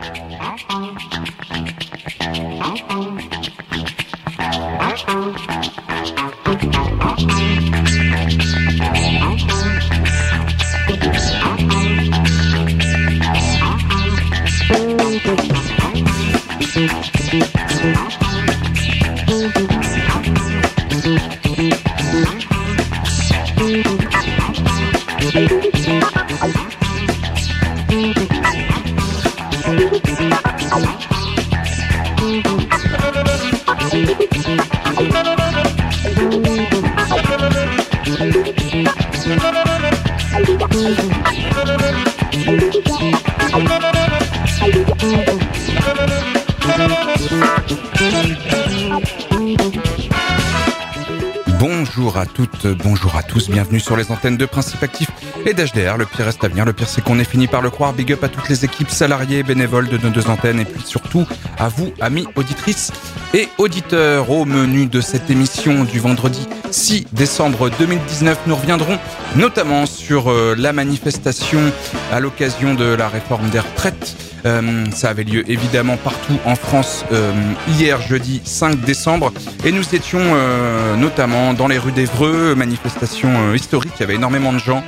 Bonjour à toutes, bonjour à tous, bienvenue sur les antennes de Principe Actif et d'HDR. Le pire reste à venir, le pire c'est qu'on est fini par le croire. Big up à toutes les équipes salariées, bénévoles de nos deux antennes et puis surtout à vous, amis auditrices et auditeurs. Au menu de cette émission du vendredi 6 décembre 2019, nous reviendrons notamment sur la manifestation à l'occasion de la réforme des retraites. Ça avait lieu évidemment partout en France hier jeudi 5 décembre et nous étions notamment dans les rues d'Évreux, manifestation historique, il y avait énormément de gens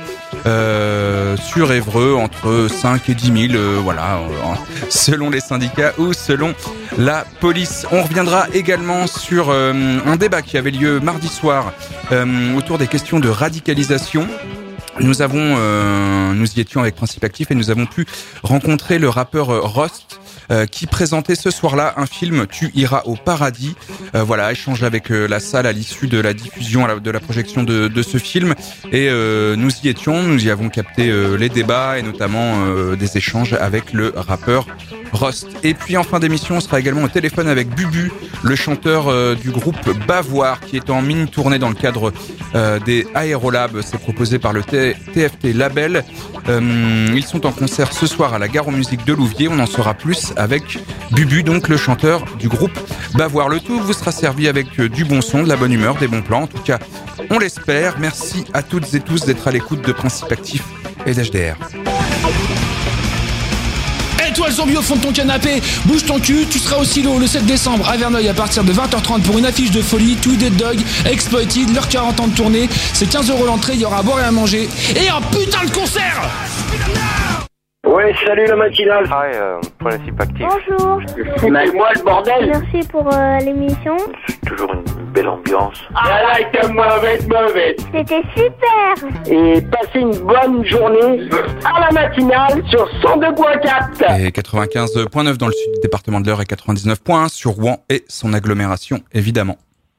sur Évreux, entre 5 et 10 000, selon les syndicats ou selon la police. On reviendra également sur un débat qui avait lieu mardi soir autour des questions de radicalisation. Nous y étions avec Principe Actif et nous avons pu rencontrer le rappeur Rost qui présentait ce soir-là un film Tu iras au paradis. Échange avec la salle à l'issue de la diffusion, de la projection de ce film. Et nous y étions, nous y avons capté les débats et notamment des échanges avec le rappeur Rost. Et puis en fin d'émission, on sera également au téléphone avec Bubu, le chanteur du groupe Bavoir, qui est en mini-tournée dans le cadre des Aérolabs. C'est proposé par le TFT Label. Ils sont en concert ce soir à la Gare aux Musiques de Louviers. On en saura plus avec Bubu, donc le chanteur du groupe Bavoir. Le tout vous sera servi avec du bon son, de la bonne humeur, des bons plans. En tout cas, on l'espère. Merci à toutes et tous d'être à l'écoute de Principe Actif et d'HDR. Étoile zombie au fond de ton canapé, bouge ton cul, tu seras au silo le 7 décembre à Verneuil à partir de 20h30 pour une affiche de folie, Two Dead Dog, Exploited, leurs 40 ans de tournée, c'est 15 € l'entrée, il y aura à boire et à manger, et un putain de concert. Ouais, salut la matinale. Hi, Principe Actif. Bonjour. Filmez-moi le bordel. Merci pour l'émission. C'est toujours une belle ambiance. Ah, like mauvaise. C'était super. Et passez une bonne journée à la matinale sur 102.4. Et 95.9 dans le sud du département de l'Eure et 99.1 sur Rouen et son agglomération, évidemment.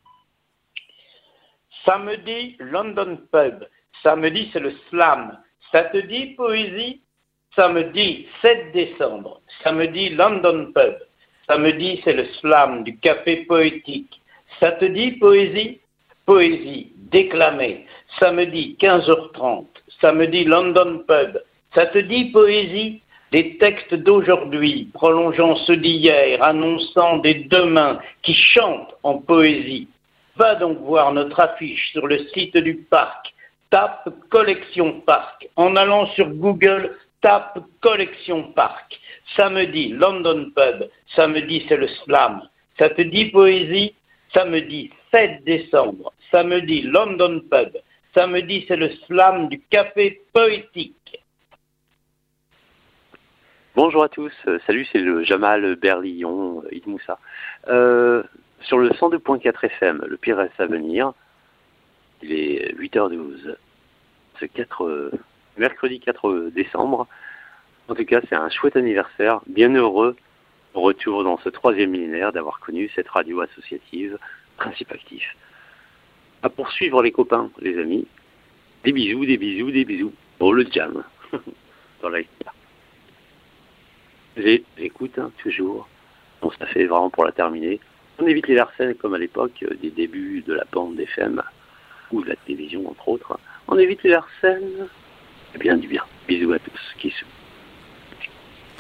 Samedi, London Pub. Samedi, c'est le slam. Ça te dit poésie? Samedi 7 décembre, samedi London Pub. Samedi, c'est le slam du café poétique. Ça te dit poésie? Poésie déclamée. Samedi 15h30, samedi London Pub. Ça te dit poésie? Des textes d'aujourd'hui, prolongeant ceux d'hier, annonçant des demain, qui chantent en poésie. Va donc voir notre affiche sur le site du parc. Tape Collection Parc. En allant sur Google, tape Collection Parc. Samedi, London Pub. Samedi, c'est le slam. Ça te dit poésie? Samedi 7 décembre. Samedi, London Pub. Samedi, c'est le slam du café poétique. Bonjour à tous. Salut, c'est le Jamal Berlillon, Id Moussa. Sur le 102.4 FM, le pire reste à venir. Il est 8h12. Ce mercredi 4 décembre. En tout cas, c'est un chouette anniversaire, bien heureux, retour dans ce 3e millénaire d'avoir connu cette radio associative, Principe Actif. À poursuivre les copains, les amis. Des bisous. Oh, le jam. Dans la j'écoute, toujours. Bon, ça fait vraiment pour la terminer. On évite les larcènes comme à l'époque des débuts de la bande FM ou de la télévision, entre autres. On évite les larcènes. Eh bien, du bien. Bisous à tous. Kissou.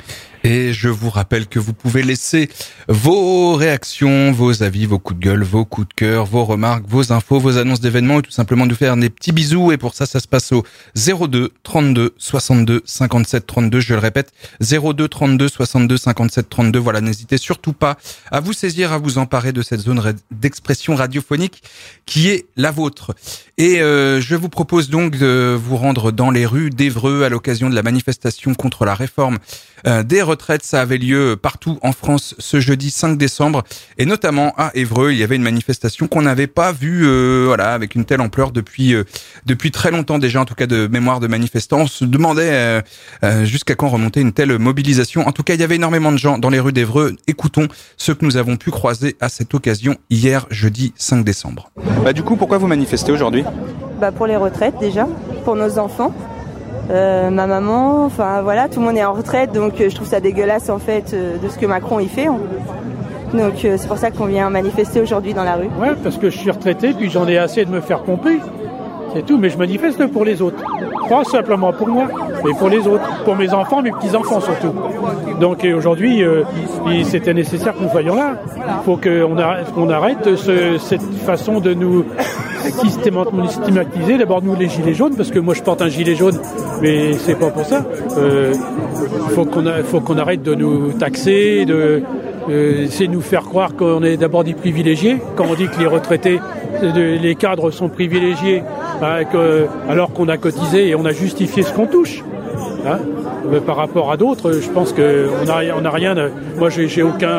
Et je vous rappelle que vous pouvez laisser vos réactions, vos avis, vos coups de gueule, vos coups de cœur, vos remarques, vos infos, vos annonces d'événements et tout simplement nous faire des petits bisous. Et pour ça se passe au 02 32 62 57 32. Je le répète, 02 32 62 57 32. Voilà, n'hésitez surtout pas à vous saisir, à vous emparer de cette zone d'expression radiophonique qui est la vôtre. Et je vous propose donc de vous rendre dans les rues d'Évreux à l'occasion de la manifestation contre la réforme des retraites. Ça avait lieu partout en France ce jeudi 5 décembre et notamment à Évreux. Il y avait une manifestation qu'on n'avait pas vue avec une telle ampleur depuis très longtemps déjà, en tout cas de mémoire de manifestants. On se demandait jusqu'à quand remonter une telle mobilisation. En tout cas, il y avait énormément de gens dans les rues d'Évreux. Écoutons ceux que nous avons pu croiser à cette occasion hier jeudi 5 décembre. Du coup, pourquoi vous manifestez aujourd'hui ? Pour les retraites déjà, pour nos enfants. Ma maman, tout le monde est en retraite, donc je trouve ça dégueulasse en fait de ce que Macron y fait. Donc c'est pour ça qu'on vient manifester aujourd'hui dans la rue. Ouais, parce que je suis retraité, puis j'en ai assez de me faire pomper. C'est tout, mais je manifeste pour les autres. Pas simplement pour moi, mais pour les autres, pour mes enfants, mes petits-enfants surtout. Donc aujourd'hui, c'était nécessaire que nous soyons là. Il faut qu'on arrête cette façon de nous stigmatiser. D'abord nous les gilets jaunes, parce que moi je porte un gilet jaune, mais c'est pas pour ça. Il faut qu'on arrête de nous taxer, c'est nous faire croire qu'on est d'abord des privilégiés. Quand on dit que les retraités, les cadres sont privilégiés, alors qu'on a cotisé et on a justifié ce qu'on touche. Par rapport à d'autres, je pense qu'on n'a rien. Moi, j'ai aucun.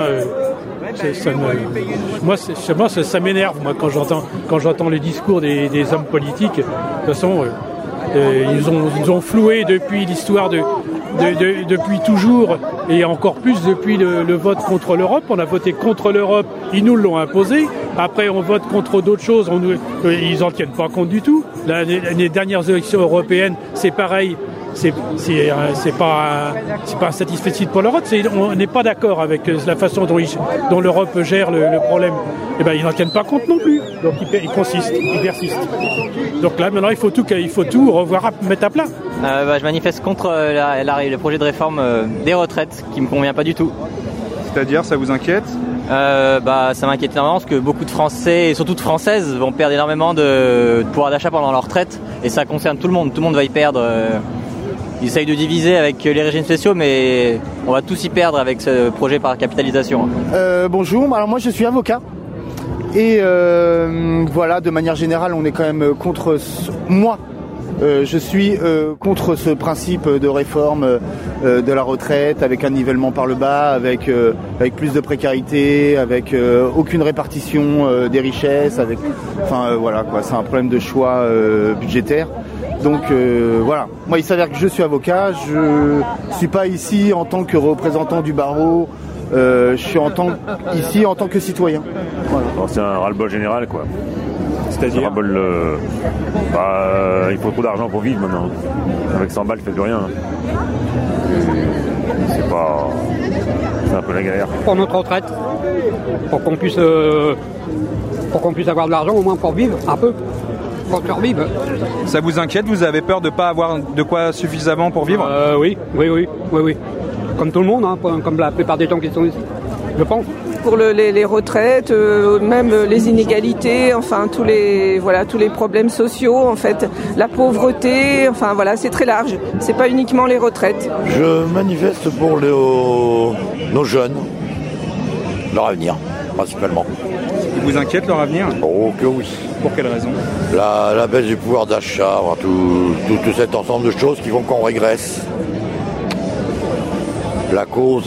Ça m'énerve moi quand j'entends les discours des hommes politiques. De toute façon, ils ont floué depuis l'histoire depuis toujours et encore plus depuis le vote contre l'Europe. On a voté contre l'Europe, ils nous l'ont imposé. Après, on vote contre d'autres choses, ils en tiennent pas compte du tout. Les dernières élections européennes, c'est pareil. C'est pas un satisfecit pour l'Europe. On n'est pas d'accord avec la façon dont l'Europe gère le problème. Ils n'en tiennent pas compte non plus. Donc ils persistent. Donc là maintenant il faut tout revoir, mettre à plat. Je manifeste contre le projet de réforme des retraites qui me convient pas du tout. C'est-à-dire, ça vous inquiète ? Ça m'inquiète énormément parce que beaucoup de Français et surtout de Françaises vont perdre énormément de pouvoir d'achat pendant leur retraite et ça concerne tout le monde. Tout le monde va y perdre. Ils essayent de diviser avec les régimes spéciaux, mais on va tous y perdre avec ce projet par capitalisation. Bonjour, alors moi je suis avocat. Et de manière générale, on est quand même contre... je suis contre ce principe de réforme de la retraite, avec un nivellement par le bas, avec plus de précarité, avec aucune répartition des richesses, c'est un problème de choix budgétaire. Donc moi il s'avère que je suis avocat, je suis pas ici en tant que représentant du barreau, je suis ici en tant que citoyen. Voilà. Alors, c'est un ras-le-bol général quoi. C'est-à-dire il faut trop d'argent pour vivre maintenant. Avec 100 balles, je fais plus rien. C'est un peu la galère. Pour notre retraite, pour qu'on puisse avoir de l'argent au moins pour vivre un peu. Pour survivre. Ça vous inquiète ? Vous avez peur de ne pas avoir de quoi suffisamment pour vivre ? Oui. Comme tout le monde, comme la plupart des gens qui sont ici, je pense. Pour les retraites, même les inégalités, tous les problèmes sociaux, en fait, la pauvreté, c'est très large. C'est pas uniquement les retraites. Je manifeste pour nos jeunes, leur avenir, principalement. Vous inquiète leur avenir ? Oh que oui. Pour quelle raison ? La baisse du pouvoir d'achat, tout cet ensemble de choses qui font qu'on régresse. La cause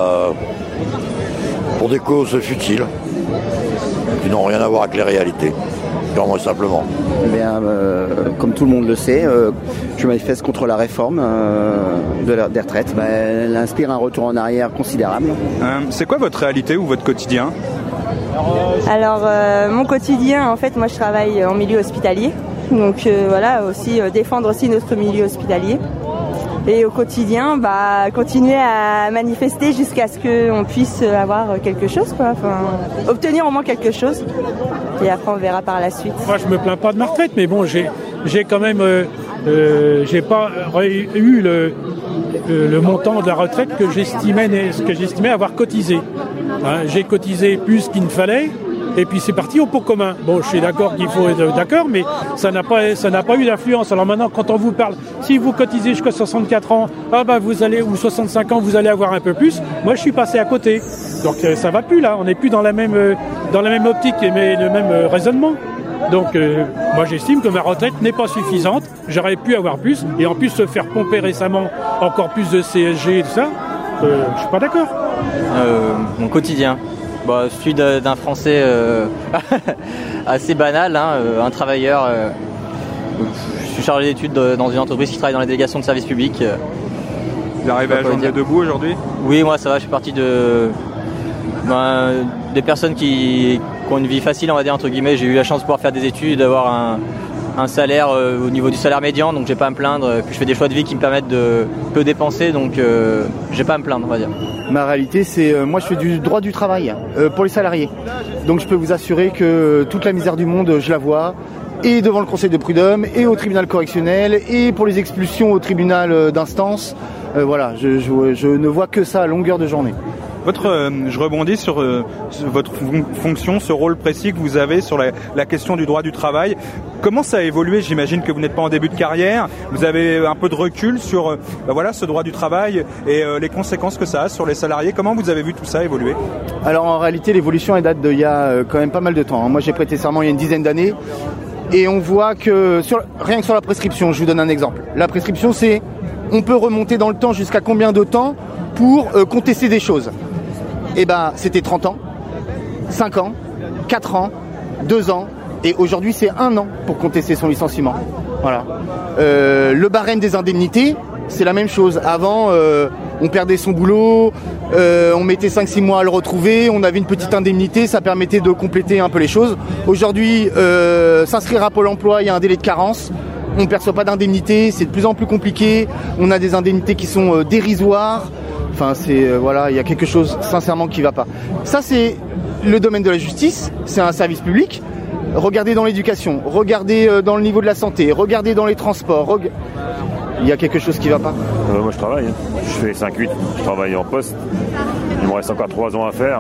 pour des causes futiles, qui n'ont rien à voir avec les réalités, purement et simplement. Comme tout le monde le sait, je manifeste contre la réforme des retraites. Elle inspire un retour en arrière considérable. C'est quoi votre réalité ou votre quotidien ? Alors mon quotidien, en fait, moi je travaille en milieu hospitalier, donc défendre aussi notre milieu hospitalier. Et au quotidien, continuer à manifester jusqu'à ce qu'on puisse avoir quelque chose, obtenir au moins quelque chose. Et après on verra par la suite. Moi je me plains pas de ma retraite, mais bon, j'ai quand même j'ai pas eu le montant de la retraite que j'estimais avoir cotisé. Hein, j'ai cotisé plus qu'il ne fallait. Et puis c'est parti au pot commun. Bon, je suis d'accord qu'il faut être d'accord, mais ça n'a pas eu d'influence. Alors maintenant, quand on vous parle, si vous cotisez jusqu'à 64 ans, vous allez, ou 65 ans, vous allez avoir un peu plus. Moi, je suis passé à côté. Donc ça va plus là. On n'est plus dans la même optique et le même raisonnement. Donc moi, j'estime que ma retraite n'est pas suffisante. J'aurais pu avoir plus. Et en plus, se faire pomper récemment encore plus de CSG et tout ça, je suis pas d'accord. Mon quotidien. Celui d'un Français assez banal, hein, un travailleur. Je suis chargé d'études dans une entreprise qui travaille dans les délégations de services publics. Vous arrivez à joindre debout aujourd'hui ? Oui, moi ça va, je suis partie des personnes qui ont une vie facile, on va dire, entre guillemets. J'ai eu la chance de pouvoir faire des études, d'avoir un salaire au niveau du salaire médian, donc j'ai pas à me plaindre. Puis je fais des choix de vie qui me permettent de peu dépenser, donc j'ai pas à me plaindre, on va dire. Ma réalité, c'est moi je fais du droit du travail pour les salariés. Donc je peux vous assurer que toute la misère du monde, je la vois, et devant le conseil de prud'homme, et au tribunal correctionnel, et pour les expulsions au tribunal d'instance. Voilà, je ne vois que ça à longueur de journée. Je rebondis sur votre fonction, ce rôle précis que vous avez sur la question du droit du travail. Comment ça a évolué ? J'imagine que vous n'êtes pas en début de carrière. Vous avez un peu de recul sur ce droit du travail et les conséquences que ça a sur les salariés. Comment vous avez vu tout ça évoluer ? Alors en réalité, l'évolution elle date d'il y a quand même pas mal de temps. Moi, j'ai prêté serment il y a une dizaine d'années et on voit que rien que sur la prescription, je vous donne un exemple. La prescription, c'est on peut remonter dans le temps jusqu'à combien de temps pour contester des choses ? C'était 30 ans, 5 ans, 4 ans, 2 ans, et aujourd'hui c'est 1 an pour contester son licenciement. Voilà. Le barème des indemnités, c'est la même chose. Avant, on perdait son boulot, on mettait 5-6 mois à le retrouver, on avait une petite indemnité, ça permettait de compléter un peu les choses. Aujourd'hui, s'inscrire à Pôle emploi, il y a un délai de carence. On ne perçoit pas d'indemnité, c'est de plus en plus compliqué. On a des indemnités qui sont dérisoires. Enfin, il y a quelque chose sincèrement qui ne va pas. Ça, c'est le domaine de la justice, c'est un service public. Regardez dans l'éducation, regardez dans le niveau de la santé, regardez dans les transports. Il y a quelque chose qui ne va pas. Moi, je travaille. Je fais 5-8. Je travaille en poste. Il me reste encore 3 ans à faire.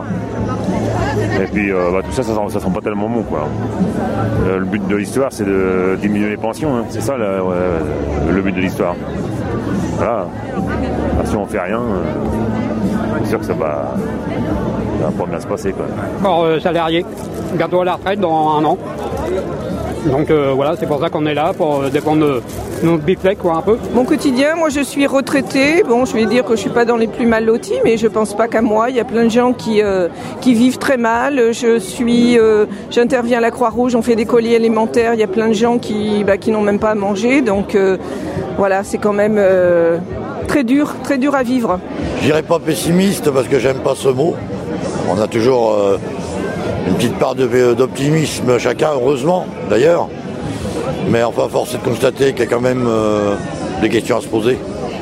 Et puis, tout ça sent pas tellement bon, quoi. Le but de l'histoire, c'est de diminuer les pensions. Hein. C'est ça, le but de l'histoire. Voilà. Si on fait rien, c'est sûr que ça va pas bien se passer, quoi. Encore salarié, bientôt à la retraite dans 1 an. Donc c'est pour ça qu'on est là, pour défendre nos biflecs, quoi, un peu. Mon quotidien, moi je suis retraitée. Bon, je vais dire que je suis pas dans les plus mal lotis, mais je pense pas qu'à moi. Il y a plein de gens qui vivent très mal. J'interviens à la Croix-Rouge, on fait des colis alimentaires. Il y a plein de gens qui n'ont même pas à manger. Donc c'est quand même très dur à vivre. Je dirais pas pessimiste parce que j'aime pas ce mot. On a toujours une petite part d'optimisme chacun, heureusement d'ailleurs. Mais enfin, force est de constater qu'il y a quand même des questions à se poser.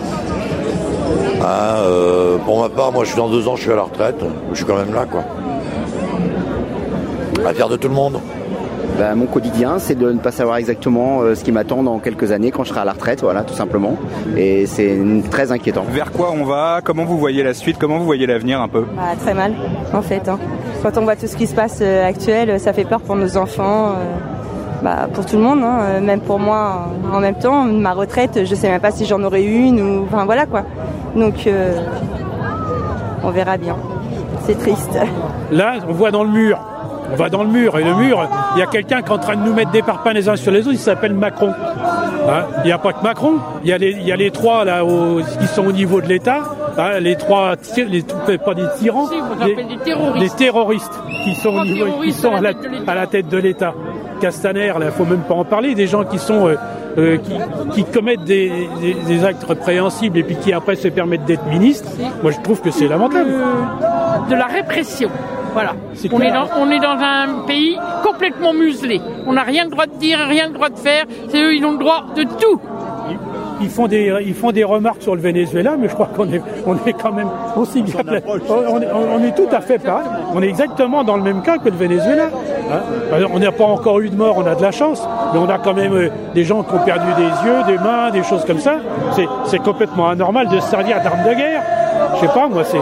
Pour ma part, moi je suis dans 2 ans, je suis à la retraite. Je suis quand même là, quoi. Affaire de tout le monde. Mon quotidien, c'est de ne pas savoir exactement ce qui m'attend dans quelques années quand je serai à la retraite, voilà, tout simplement. Et c'est très inquiétant. Vers quoi on va ? Comment vous voyez la suite ? Comment vous voyez l'avenir un peu ? Très mal, en fait. Quand on voit tout ce qui se passe actuel, ça fait peur pour nos enfants, pour tout le monde, même pour moi en même temps. Ma retraite, je sais même pas si j'en aurai une ou... Enfin voilà quoi. Donc on verra bien. C'est triste. Là, on voit dans le mur. On va dans le mur, et le mur, il y a quelqu'un qui est en train de nous mettre des parpaings les uns sur les autres, il s'appelle Macron. Il n'y a pas que Macron, il y a les 3 là qui sont au niveau de l'État, les 3, pas des tyrans, les terroristes qui sont au niveau, qui sont à la tête de l'État. Castaner, il ne faut même pas en parler, des gens qui sont qui commettent des actes répréhensibles et puis qui après se permettent d'être ministres. Moi je trouve que c'est lamentable. De la répression. Voilà. On est dans un pays complètement muselé. On n'a rien le droit de dire, rien le droit de faire. C'est eux, ils ont le droit de tout. ils font des remarques sur le Venezuela, mais je crois qu'on est quand même aussi bien. On est tout à fait pas. On est exactement dans le même cas que le Venezuela. Hein. On n'a pas encore eu de mort, on a de la chance, mais on a quand même des gens qui ont perdu des yeux, des mains, des choses comme ça. C'est complètement anormal de se servir d'armes de guerre. Je sais pas, moi,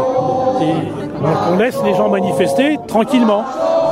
on laisse les gens manifester tranquillement.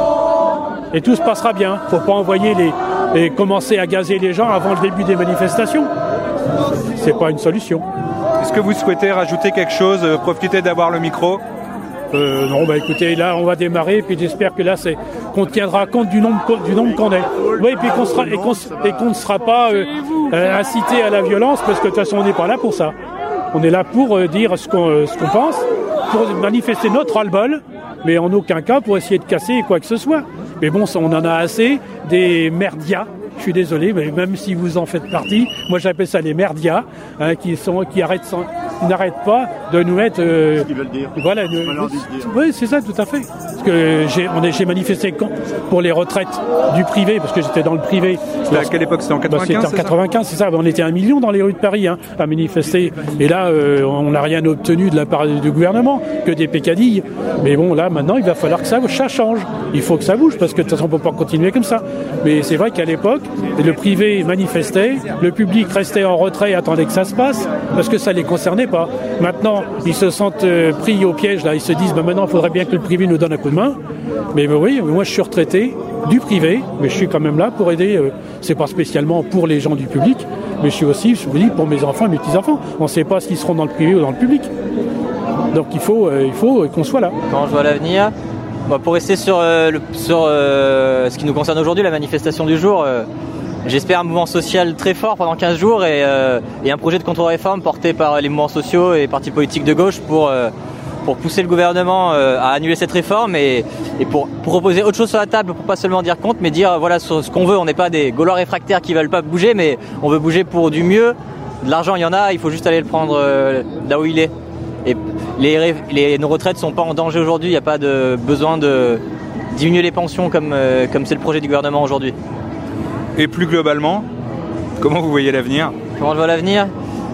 Et tout se passera bien. Faut pas envoyer et commencer à gazer les gens avant le début des manifestations. C'est pas une solution. Est-ce que vous souhaitez rajouter quelque chose, profiter d'avoir le micro? Non, écoutez, là on va démarrer, puis j'espère que là qu'on tiendra compte du nombre qu'on est. Oui, et puis qu'on ne sera pas incité à la violence, parce que de toute façon on n'est pas là pour ça. On est là pour dire ce qu'on pense, pour manifester notre ras-le-bol, mais en aucun cas pour essayer de casser quoi que ce soit. Mais bon, on en a assez des merdias. Je suis désolé, mais même si vous en faites partie, moi j'appelle ça les merdias, hein, qui n'arrêtent pas de nous mettre. Ce qu'ils veulent dire. Voilà. Oui, c'est ça, tout à fait. Parce que j'ai manifesté pour les retraites du privé, parce que j'étais dans le privé. C'était à quelle époque? C'était en 95? C'était en 95, c'est ça. On était 1 million dans les rues de Paris à manifester. Et là, on n'a rien obtenu de la part du gouvernement, que des pécadilles. Mais bon, là, maintenant, il va falloir que ça change. Il faut que ça bouge, parce que de toute façon, on ne peut pas continuer comme ça. Mais c'est vrai qu'à l'époque, le privé manifestait, le public restait en retrait et attendait que ça se passe, parce que ça ne les concernait pas. Maintenant, ils se sentent pris au piège, là, ils se disent maintenant il faudrait bien que le privé nous donne un coup de main. Mais oui, moi je suis retraité du privé, mais je suis quand même là pour aider, c'est pas spécialement pour les gens du public, mais je vous dis, pour mes enfants et mes petits-enfants. On ne sait pas s'ils seront dans le privé ou dans le public. Donc il faut qu'on soit là. Quand je vois l'avenir, pour rester sur ce qui nous concerne aujourd'hui, la manifestation du jour, j'espère un mouvement social très fort pendant 15 jours et un projet de contre-réforme porté par les mouvements sociaux et partis politiques de gauche pour pousser le gouvernement à annuler cette réforme et pour proposer autre chose sur la table, pour pas seulement dire contre, mais dire voilà sur ce qu'on veut. On n'est pas des Gaulois réfractaires qui veulent pas bouger, mais on veut bouger pour du mieux. De l'argent, il y en a, il faut juste aller le prendre là où il est. Et nos retraites sont pas en danger aujourd'hui, il n'y a pas de besoin de diminuer les pensions comme c'est le projet du gouvernement aujourd'hui. Et plus globalement, comment vous voyez l'avenir? Comment je vois l'avenir?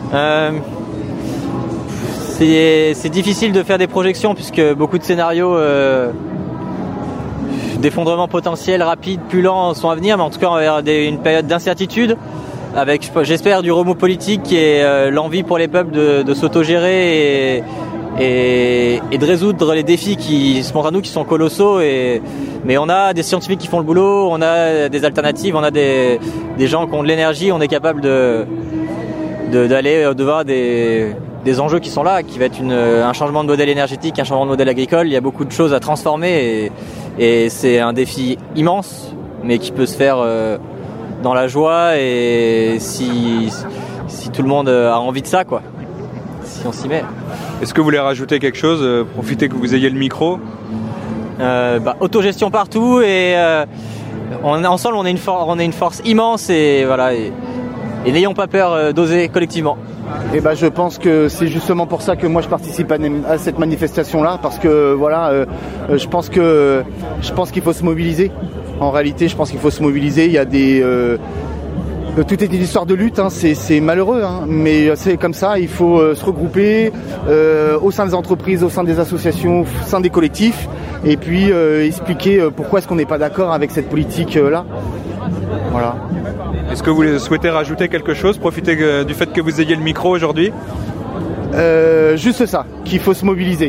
C'est difficile de faire des projections puisque beaucoup de scénarios d'effondrement potentiel rapide, plus lent sont à venir, mais en tout cas on va vers une période d'incertitude avec, j'espère, du remous politique et l'envie pour les peuples de s'autogérer et de résoudre les défis qui se montrent à nous, qui sont colossaux. Mais on a des scientifiques qui font le boulot, on a des alternatives, on a des gens qui ont de l'énergie, on est capable d'aller devant des enjeux qui sont là, qui va être un changement de modèle énergétique, un changement de modèle agricole. Il y a beaucoup de choses à transformer et c'est un défi immense, mais qui peut se faire dans la joie et si tout le monde a envie de ça, quoi. Si on s'y met. Est-ce que vous voulez rajouter quelque chose? Profitez que vous ayez le micro. Autogestion partout et ensemble on est une force immense et voilà et n'ayons pas peur d'oser collectivement. Et je pense que c'est justement pour ça que moi je participe à cette manifestation là, parce que voilà, je pense qu'il faut se mobiliser. En réalité, je pense qu'il faut se mobiliser. Il y a tout est une histoire de lutte, hein. C'est malheureux, hein. Mais c'est comme ça, il faut se regrouper au sein des entreprises, au sein des associations, au sein des collectifs, et puis expliquer pourquoi est-ce qu'on n'est pas d'accord avec cette politique-là. Voilà. Est-ce que vous souhaitez rajouter quelque chose? Profitez du fait que vous ayez le micro aujourd'hui. Juste ça, qu'il faut se mobiliser.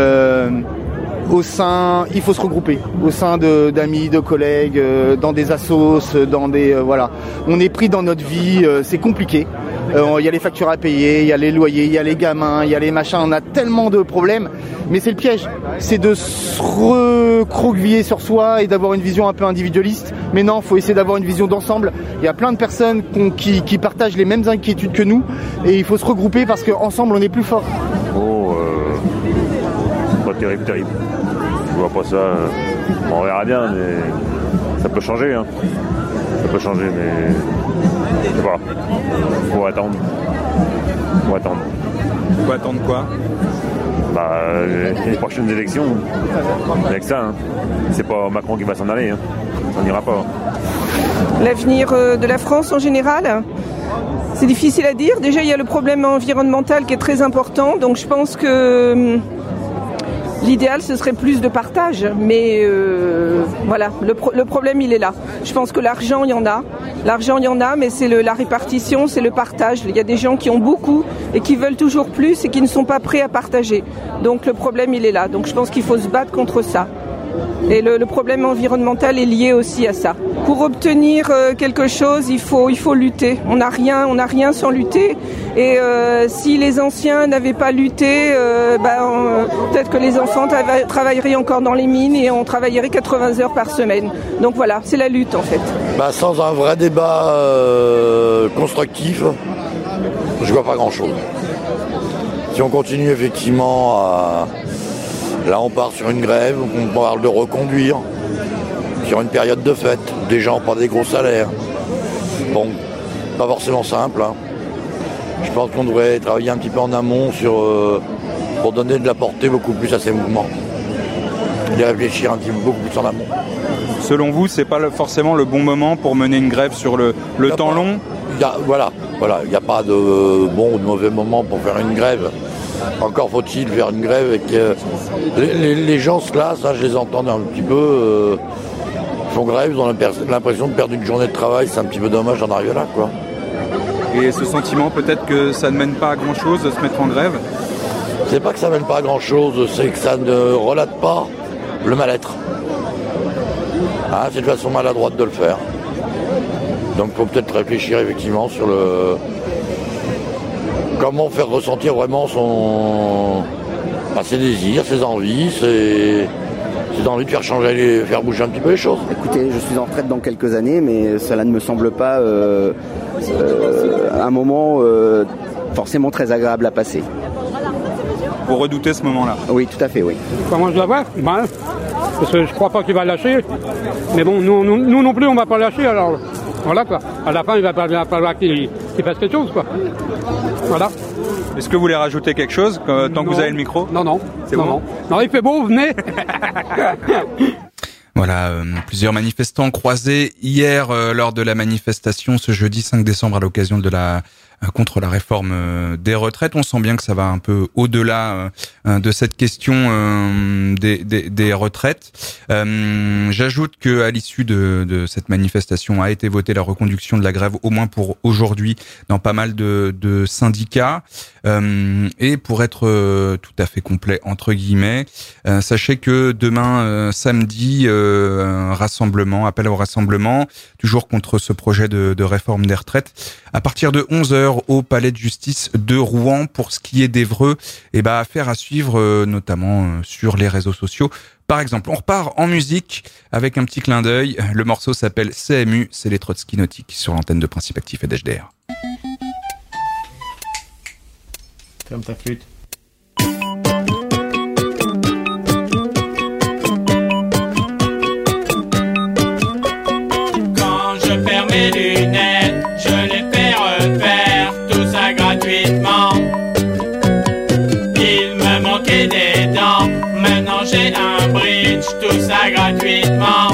Il faut se regrouper au sein d'amis, de collègues, dans des assos, voilà. On est pris dans notre vie, c'est compliqué. Il y a les factures à payer, il y a les loyers, il y a les gamins, il y a les machins. On a tellement de problèmes, mais c'est le piège. C'est de se recroqueviller sur soi et d'avoir une vision un peu individualiste. Mais non, faut essayer d'avoir une vision d'ensemble. Il y a plein de personnes qui partagent les mêmes inquiétudes que nous, et il faut se regrouper parce qu'ensemble on est plus fort. Pas terrible. Je vois pas ça. On verra bien, mais ça peut changer. Hein. Ça peut changer, mais je sais pas. Faut attendre. Faut attendre quoi? Les prochaines élections. Avec ça, hein. C'est pas Macron qui va s'en aller. Hein. Ça n'ira pas. L'avenir de la France en général, C'est difficile à dire. Déjà, il y a le problème environnemental qui est très important. Donc, je pense que l'idéal, ce serait plus de partage. Mais voilà, le problème, il est là. Je pense que l'argent, il y en a. L'argent, il y en a, mais c'est la répartition, c'est le partage. Il y a des gens qui ont beaucoup et qui veulent toujours plus et qui ne sont pas prêts à partager. Donc, le problème, il est là. Donc, je pense qu'il faut se battre contre ça. Et le problème environnemental est lié aussi à ça. Pour obtenir quelque chose, il faut lutter. On n'a rien sans lutter. Et si les anciens n'avaient pas lutté, peut-être que les enfants travailleraient encore dans les mines et on travaillerait 80 heures par semaine. Donc voilà, c'est la lutte en fait. Sans un vrai débat constructif, je vois pas grand-chose. Si on continue effectivement à... Là, on part sur une grève, on parle de reconduire, sur une période de fête, des gens pas des gros salaires. Bon, pas forcément simple. Hein. Je pense qu'on devrait travailler un petit peu en amont pour donner de la portée beaucoup plus à ces mouvements. Et réfléchir un petit peu beaucoup plus en amont. Selon vous, c'est pas forcément le bon moment pour mener une grève sur le temps long ? Voilà, il n'y a pas de bon ou de mauvais moment pour faire une grève. Encore faut-il faire une grève avec les gens se lassent, je les entends un petit peu, font grève, ils ont l'impression de perdre une journée de travail, c'est un petit peu dommage d'en arriver là, quoi. Et ce sentiment, peut-être que ça ne mène pas à grand-chose de se mettre en grève ? C'est pas que ça ne mène pas à grand-chose, c'est que ça ne relate pas le mal-être. C'est une façon maladroite de le faire. Donc il faut peut-être réfléchir effectivement sur comment faire ressentir vraiment ses désirs, ses envies, ses envies de faire faire bouger un petit peu les choses. Écoutez, je suis en retraite dans quelques années, mais cela ne me semble pas un moment forcément très agréable à passer. Vous redoutez ce moment-là ? Oui, tout à fait, oui. Comment je la vois ? Parce que je crois pas qu'il va lâcher. Mais bon, nous non plus, on va pas lâcher, alors voilà quoi. À la fin, il va falloir qu'il fasse quelque chose, quoi. Voilà. Est-ce que vous voulez rajouter quelque chose tant que vous avez le micro ? Non. C'est bon ? Non, il fait beau, venez. Voilà, plusieurs manifestants croisés hier lors de la manifestation ce jeudi 5 décembre à l'occasion de contre la réforme des retraites. On sent bien que ça va un peu au-delà de cette question des retraites. J'ajoute que à l'issue de cette manifestation a été votée la reconduction de la grève, au moins pour aujourd'hui, dans pas mal de syndicats. Et pour être tout à fait complet entre guillemets, sachez que demain samedi, appel au rassemblement, toujours contre ce projet de réforme des retraites, à partir de 11h au palais de justice de Rouen. Pour ce qui est d'Évreux, affaire à suivre notamment sur les réseaux sociaux. Par exemple, on repart en musique avec un petit clin d'œil. Le morceau s'appelle CMU, c'est les Trotsky Nautiques sur l'antenne de Principe Actif et d'HDR. Ferme ta flûte. Quand je perds mes lunettes, je les fais refaire, tout ça gratuitement. Il me manquait des dents, maintenant j'ai un bridge, tout ça gratuitement.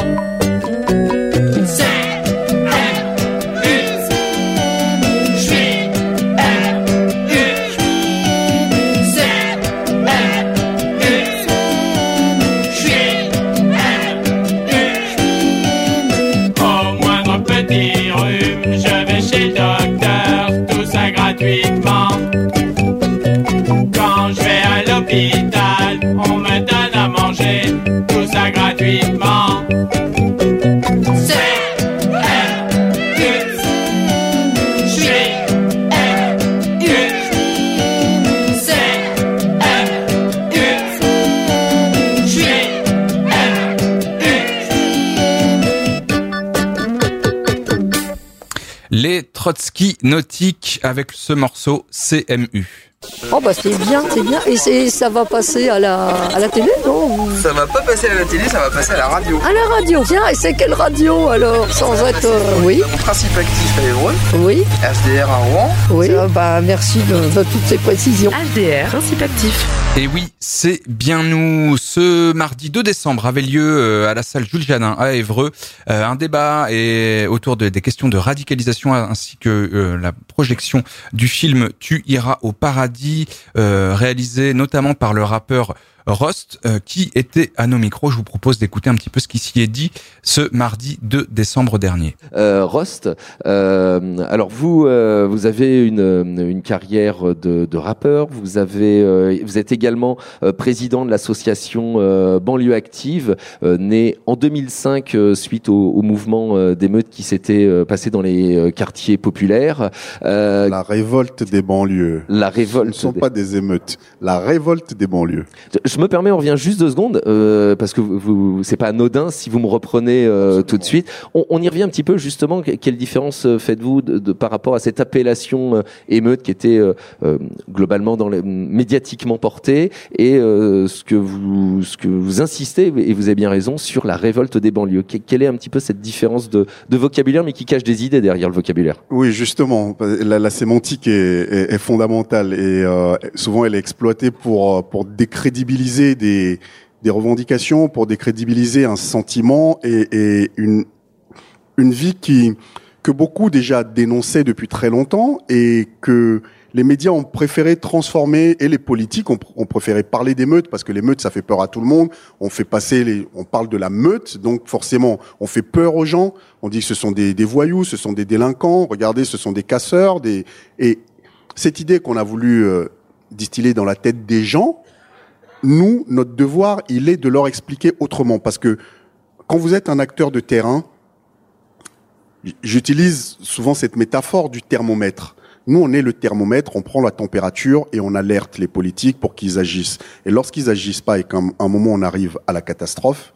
Quand je vais à l'hôpital, on me donne à manger, tout ça gratuitement. Les Trotsky Nautiques avec ce morceau CMU. Oh bah c'est bien. Et ça va passer à la télé, non? Ça va pas passer à la télé, ça va passer à la radio. À la radio, tiens, et c'est quelle radio alors? Sans être... oui. Principe actif à Évreux. Oui. HDR à Rouen. Oui. Merci de toutes ces précisions. HDR, Principe actif. Et oui, c'est bien nous. Ce mardi 2 décembre avait lieu à la salle Jules Janin à Évreux un débat autour des questions de radicalisation ainsi que la projection du film Tu iras au paradis, réalisé notamment par le rappeur Rost, qui était à nos micros. Je vous propose d'écouter un petit peu ce qui s'y est dit ce mardi 2 décembre dernier. Rost, alors vous avez une carrière de rappeur, vous êtes également président de l'association Banlieue Active, née en 2005 suite au mouvement d'émeutes qui s'était passé dans les quartiers populaires. La révolte des banlieues. La révolte. Ce ne sont pas des émeutes. La révolte des banlieues. Je me permets, on revient juste 2 secondes, parce que vous c'est pas anodin si vous me reprenez tout de suite. On y revient un petit peu justement. Quelle différence faites-vous par rapport à cette appellation émeute qui était globalement médiatiquement portée et ce que vous insistez, et vous avez bien raison, sur la révolte des banlieues. Quelle est un petit peu cette différence de vocabulaire, mais qui cache des idées derrière le vocabulaire? Oui, justement, la sémantique est fondamentale et souvent elle est exploitée pour décrédibiliser des revendications, pour décrédibiliser un sentiment et une vie que beaucoup déjà dénonçaient depuis très longtemps et que les médias ont préféré transformer, et les politiques ont préféré parler des meutes parce que les meutes ça fait peur à tout le monde. On parle de la meute, donc forcément on fait peur aux gens. On dit que ce sont des voyous, ce sont des délinquants. Regardez, ce sont des casseurs. Et cette idée qu'on a voulu distiller dans la tête des gens, nous, notre devoir, il est de leur expliquer autrement. Parce que quand vous êtes un acteur de terrain, j'utilise souvent cette métaphore du thermomètre. Nous, on est le thermomètre, on prend la température et on alerte les politiques pour qu'ils agissent. Et lorsqu'ils agissent pas et qu'à un moment on arrive à la catastrophe,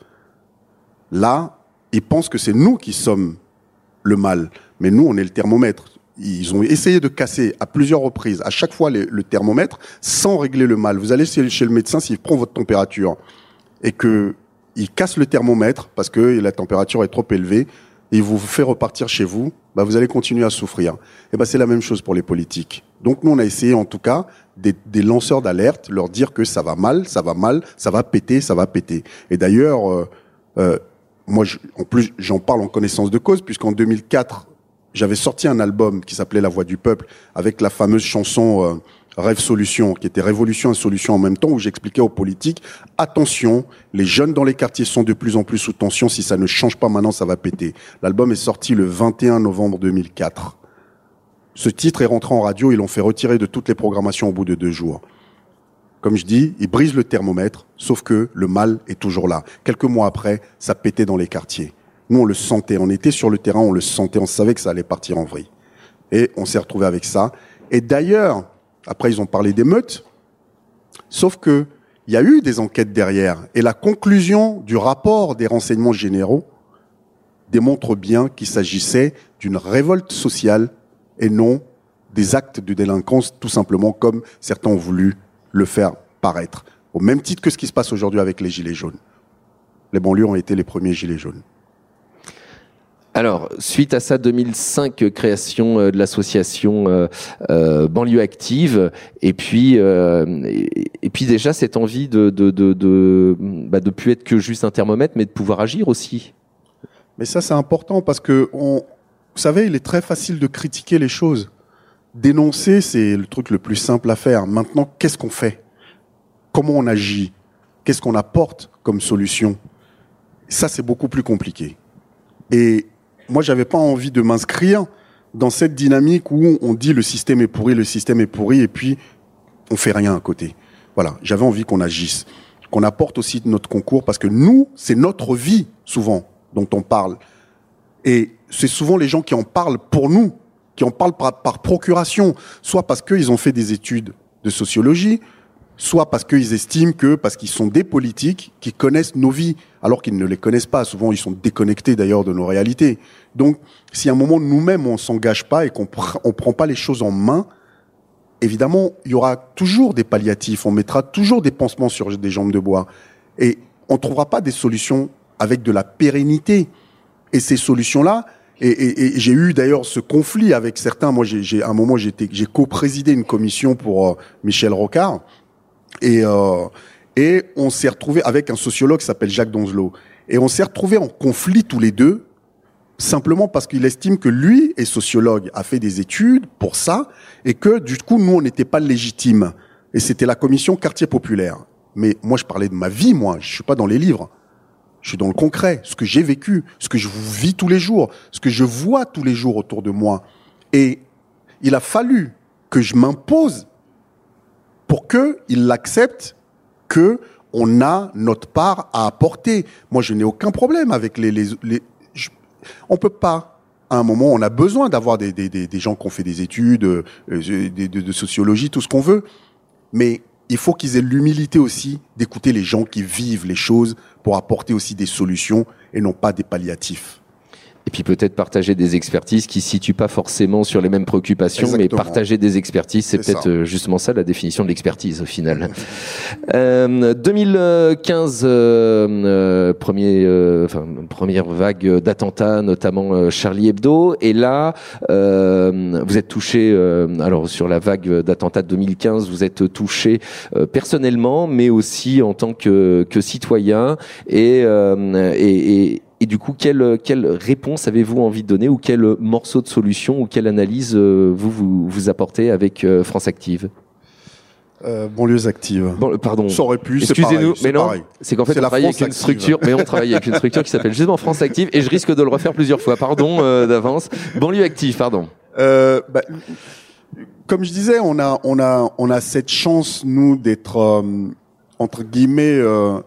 là, ils pensent que c'est nous qui sommes le mal. Mais nous, on est le thermomètre. Ils ont essayé de casser à plusieurs reprises, à chaque fois le thermomètre, sans régler le mal. Vous allez chez le médecin, s'il prend votre température et que il casse le thermomètre parce que la température est trop élevée, et il vous fait repartir chez vous, vous allez continuer à souffrir. Et c'est la même chose pour les politiques. Donc nous, on a essayé en tout cas des lanceurs d'alerte, leur dire que ça va mal, ça va péter, ça va péter. Et d'ailleurs, moi, en plus, j'en parle en connaissance de cause, puisqu'en 2004, j'avais sorti un album qui s'appelait La Voix du Peuple, avec la fameuse chanson Rêve Solution, qui était Révolution et Solution en même temps, où j'expliquais aux politiques, attention, les jeunes dans les quartiers sont de plus en plus sous tension, si ça ne change pas maintenant, ça va péter. L'album est sorti le 21 novembre 2004. Ce titre est rentré en radio, ils l'ont fait retirer de toutes les programmations au bout de 2 jours. Comme je dis, ils brisent le thermomètre, sauf que le mal est toujours là. Quelques mois après, ça pétait dans les quartiers. Nous, on le sentait, on était sur le terrain, on le sentait, on savait que ça allait partir en vrille. Et on s'est retrouvé avec ça. Et d'ailleurs, après, ils ont parlé d'émeutes, sauf que il y a eu des enquêtes derrière. Et la conclusion du rapport des renseignements généraux démontre bien qu'il s'agissait d'une révolte sociale et non des actes de délinquance, tout simplement comme certains ont voulu le faire paraître. Au même titre que ce qui se passe aujourd'hui avec les Gilets jaunes. Les banlieues ont été les premiers Gilets jaunes. Alors, suite à ça, 2005, création de l'association Banlieue Active, et puis déjà cette envie de plus être que juste un thermomètre, mais de pouvoir agir aussi. Mais ça, c'est important parce que, vous savez, il est très facile de critiquer les choses. Dénoncer, c'est le truc le plus simple à faire. Maintenant, qu'est-ce qu'on fait? Comment on agit? Qu'est-ce qu'on apporte comme solution? Ça, c'est beaucoup plus compliqué. Et moi, j'avais pas envie de m'inscrire dans cette dynamique où on dit le système est pourri, et puis on fait rien à côté. Voilà, j'avais envie qu'on agisse, qu'on apporte aussi notre concours, parce que nous, c'est notre vie, souvent, dont on parle. Et c'est souvent les gens qui en parlent pour nous, qui en parlent par procuration, soit parce qu'ils ont fait des études de sociologie, soit parce qu'ils estiment parce qu'ils sont des politiques qui connaissent nos vies, alors qu'ils ne les connaissent pas. Souvent, ils sont déconnectés d'ailleurs de nos réalités. Donc, si à un moment, nous-mêmes, on s'engage pas et qu'on prend pas les choses en main, évidemment, il y aura toujours des palliatifs, on mettra toujours des pansements sur des jambes de bois. Et on ne trouvera pas des solutions avec de la pérennité. Et ces solutions-là, et j'ai eu d'ailleurs ce conflit avec certains. Moi, à un moment, j'ai co-présidé une commission pour Michel Rocard. Et on s'est retrouvé avec un sociologue qui s'appelle Jacques Donzelot. Et on s'est retrouvé en conflit tous les deux, simplement parce qu'il estime que lui est sociologue, a fait des études pour ça, et que du coup, nous, on n'était pas légitimes. Et c'était la commission quartier populaire. Mais moi, je parlais de ma vie, moi. Je suis pas dans les livres. Je suis dans le concret, ce que j'ai vécu, ce que je vis tous les jours, ce que je vois tous les jours autour de moi. Et il a fallu que je m'impose pour qu'il l'accepte, que on a notre part à apporter. Moi, je n'ai aucun problème avec on peut pas. À un moment, on a besoin d'avoir des gens qui ont fait des études, de sociologie, tout ce qu'on veut. Mais il faut qu'ils aient l'humilité aussi d'écouter les gens qui vivent les choses pour apporter aussi des solutions et non pas des palliatifs. Et puis peut-être partager des expertises qui ne se situent pas forcément sur les mêmes préoccupations, Exactement. mais partager des expertises, c'est peut-être justement ça la définition de l'expertise au final. 2015, première vague d'attentats, notamment Charlie Hebdo. Et là, vous êtes touché, alors sur la vague d'attentats de 2015, vous êtes touché personnellement, mais aussi en tant que citoyen. Et du coup, quelle réponse avez-vous envie de donner, ou quel morceau de solution, ou quelle analyse vous apportez avec France Active? Banlieues actives. Pardon. Ça aurait pu. Excusez-nous, mais non. Pareil. C'est qu'en fait, on travaille avec une structure, mais on travaille avec une structure qui s'appelle justement France Active, et je risque de le refaire plusieurs fois. Pardon d'avance. Banlieue active, pardon. Comme je disais, on a cette chance, nous, d'être entre guillemets.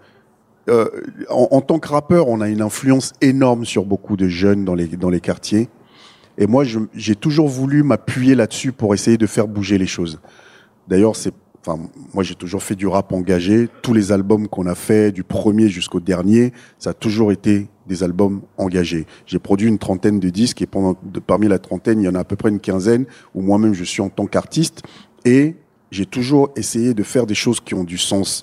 En tant que rappeur, on a une influence énorme sur beaucoup de jeunes dans les quartiers. Et moi, j'ai toujours voulu m'appuyer là-dessus pour essayer de faire bouger les choses. D'ailleurs, moi, j'ai toujours fait du rap engagé. Tous les albums qu'on a fait, du premier jusqu'au dernier, ça a toujours été des albums engagés. J'ai produit une trentaine de disques, et parmi la trentaine, il y en a à peu près une quinzaine où moi-même je suis en tant qu'artiste. Et j'ai toujours essayé de faire des choses qui ont du sens.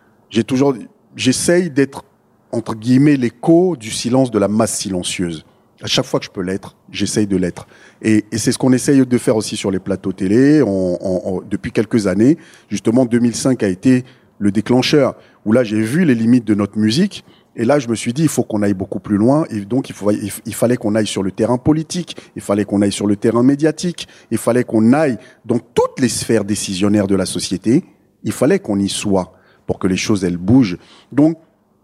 J'essaye d'être, entre guillemets, l'écho du silence de la masse silencieuse. À chaque fois que je peux l'être, j'essaye de l'être. Et c'est ce qu'on essaye de faire aussi sur les plateaux télé depuis quelques années. Justement, 2005 a été le déclencheur, où là, j'ai vu les limites de notre musique. Et là, je me suis dit, il faut qu'on aille beaucoup plus loin. Et donc, il fallait qu'on aille sur le terrain politique. Il fallait qu'on aille sur le terrain médiatique. Il fallait qu'on aille dans toutes les sphères décisionnaires de la société. Il fallait qu'on y soit pour que les choses, elles bougent. Donc,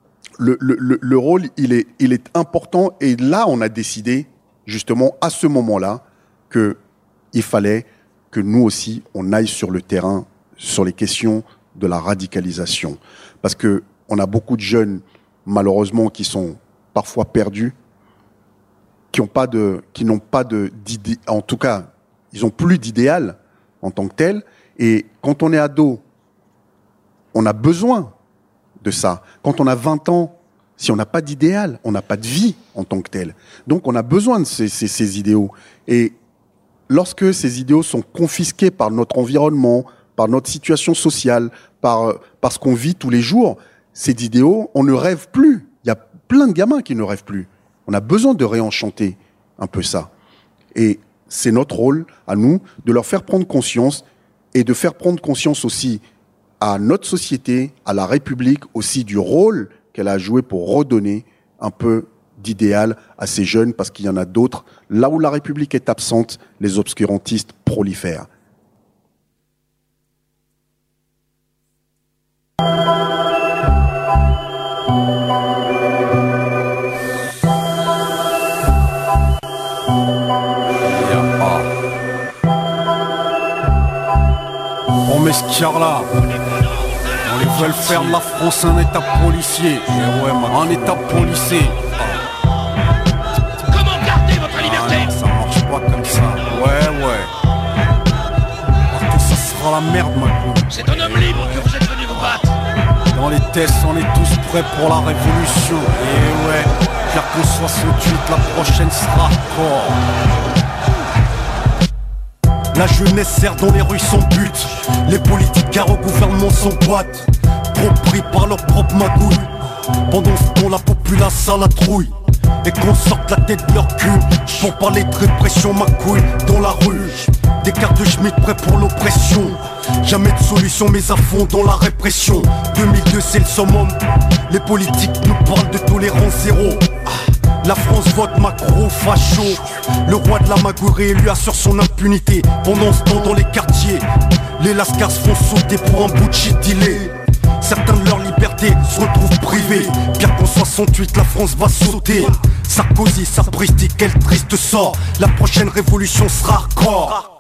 le rôle, il est important. Et là, on a décidé, justement, à ce moment-là, qu'il fallait que nous aussi, on aille sur le terrain, sur les questions de la radicalisation. Parce que on a beaucoup de jeunes, malheureusement, qui sont parfois perdus, qui n'ont pas d'idée, en tout cas, ils n'ont plus d'idéal en tant que tel. Et quand on est ado, on a besoin de ça. Quand on a 20 ans, si on n'a pas d'idéal, on n'a pas de vie en tant que tel. Donc on a besoin de ces idéaux. Et lorsque ces idéaux sont confisqués par notre environnement, par notre situation sociale, par ce qu'on vit tous les jours, ces idéaux, on ne rêve plus. Il y a plein de gamins qui ne rêvent plus. On a besoin de réenchanter un peu ça. Et c'est notre rôle, à nous, de leur faire prendre conscience, et de faire prendre conscience aussi à notre société, à la République, aussi du rôle qu'elle a joué pour redonner un peu d'idéal à ces jeunes, parce qu'il y en a d'autres. Là où la République est absente, les obscurantistes prolifèrent. On m'escarla. On les veulent faire de la France un état policier. Un état policier. Comment garder votre liberté? Non, ça marche pas comme ça. Ouais. Parce que ça sera la merde maintenant. C'est un homme libre que vous êtes venu vous battre. Dans les tests, on est tous prêts pour la révolution. Et ouais, car qu'en 68, la prochaine sera hardcore. La jeunesse sert dans les rues sans but. Les politiques car au gouvernement s'emboîtent, trop pris par leur propre magouille. Pendant ce temps la populace a la trouille et qu'on sorte la tête de leur cul pour parler de répression, ma couille dans la rue. Des cartes de Schmitt prêts pour l'oppression. Jamais de solution mais à fond dans la répression. 2002 c'est le summum. Les politiques nous parlent de tolérance zéro. La France vote Macron facho. Le roi de la magouille lui assure son impunité. Pendant ce temps dans les quartiers, les lascars se font sauter pour un bout de shit dealé. Certains de leur liberté se retrouvent privés. Pire qu'en 68 la France va sauter. Sarkozy, Sapristi, quel triste sort. La prochaine révolution sera hardcore.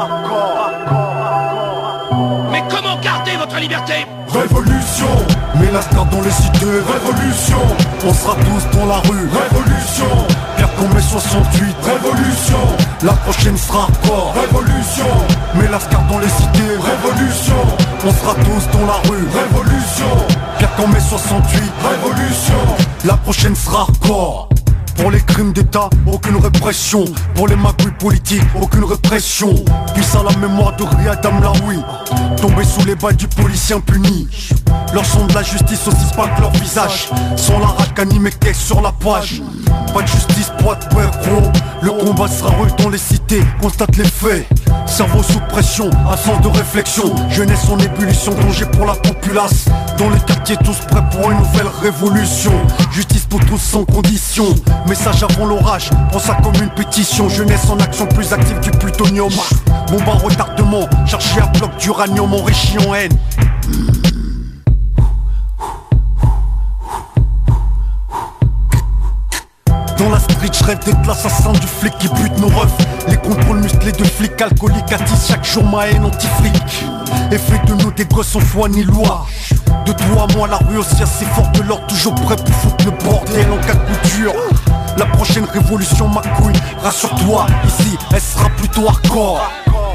Mais comment garder votre liberté? Révolution, mets la star dans les cités. Révolution, on sera tous dans la rue. Révolution, pire qu'on met 68. Révolution, la prochaine sera hardcore. Révolution, mets la star dans les cités. Révolution, on sera tous dans la rue. Révolution, pire qu'on met 68. Révolution, la prochaine sera hardcore. Pour les crimes d'État, aucune répression. Pour les magouilles politiques, aucune répression. Puis à la mémoire de Riyad Amlaoui, tombé sous les balles du policier impuni. Leur son de la justice aussi pas que leur visage. Sans la rate animé sur la page. Pas de justice, pas de peur, gros. Le combat sera rude dans les cités, constate les faits. Cerveau sous pression, absence de réflexion. Jeunesse en ébullition, danger pour la populace. Dans les quartiers tous prêts pour une nouvelle révolution. Justice pour tous sans condition. Message avant l'orage, prends ça comme une pétition. Jeunesse en action plus active du plutonium. Bombe à retardement, chargé à bloc d'uranium enrichi en haine. Dans la street, je rêve d'être l'assassin du flic qui bute nos refs. Les contrôles musclés de flics alcooliques attisent chaque jour ma haine anti-flic. Et fait de nous des gosses sans foi ni loi. De toi à moi, la rue aussi assez forte de l'ordre, toujours prêt pour foutre le bordel en cas de coup dur. La prochaine révolution, ma couille, rassure-toi, ici, elle sera plutôt hardcore.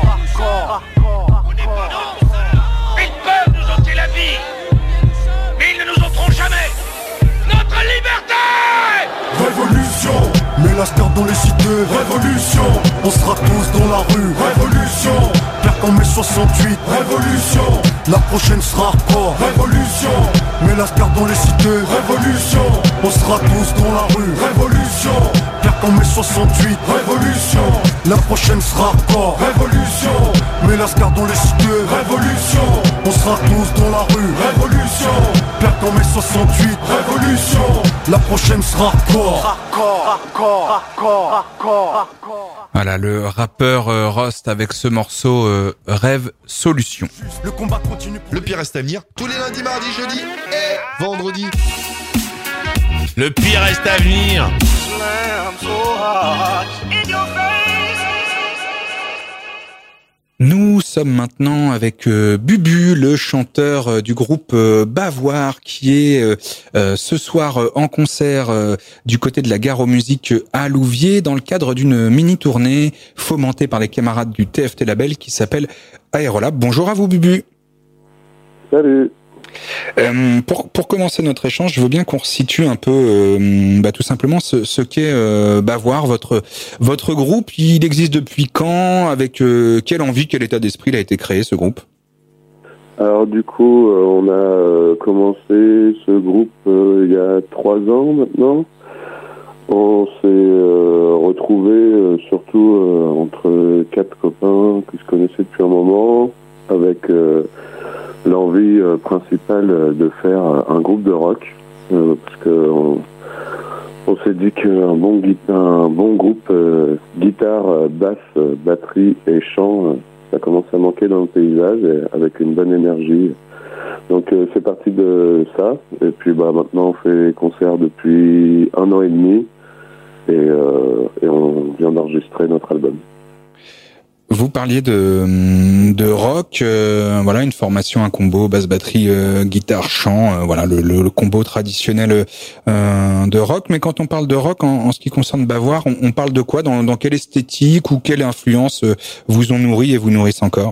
Ils peuvent nous ôter la vie, mais ils ne nous ôteront jamais notre liberté. Révolution, mets la star dans les cités. Révolution, on sera tous dans la rue. Révolution, pire qu'on met 68. Révolution, la prochaine sera hardcore. Révolution, mets la star dans les cités. Révolution, on sera tous dans la rue. Révolution, pire qu'on met 68. Révolution, la prochaine sera hardcore. Révolution, mets la star dans les cités. Révolution, on sera tous dans la rue. Révolution, pire qu'on met 68. Révolution, la prochaine sera hardcore. Voilà, le rappeur Rost avec ce morceau Rêve Solution. Le combat continue. Le pire reste à venir tous les lundis, mardis, jeudis et vendredis. Le pire reste à venir. Nous sommes maintenant avec Bubu, le chanteur du groupe Bavoir, qui est ce soir en concert du côté de la Gare aux Musiques à Louviers, dans le cadre d'une mini-tournée fomentée par les camarades du TFT Label qui s'appelle Aérolab. Bonjour à vous Bubu. Salut. Pour commencer notre échange, je veux bien qu'on resitue un peu tout simplement ce qu'est Bavoir, votre groupe. Il existe depuis quand? Avec quelle envie, quel état d'esprit il a été créé ce groupe? Alors du coup, on a commencé ce groupe il y a 3 ans maintenant. On s'est retrouvés surtout entre 4 copains qui se connaissaient depuis un moment, avec l'envie principale de faire un groupe de rock, parce que on s'est dit qu'un bon groupe guitare, basse, batterie et chant, ça commence à manquer dans le paysage, et avec une bonne énergie. Donc c'est parti de ça, et puis maintenant on fait concert depuis 1 an et demi, et on vient d'enregistrer notre album. Vous parliez de rock, voilà, une formation, un combo basse batterie guitare chant, voilà le combo traditionnel de rock. Mais quand on parle de rock, en ce qui concerne Bavoir, on parle de quoi? Dans quelle esthétique ou quelle influence vous ont nourri et vous nourrissent encore?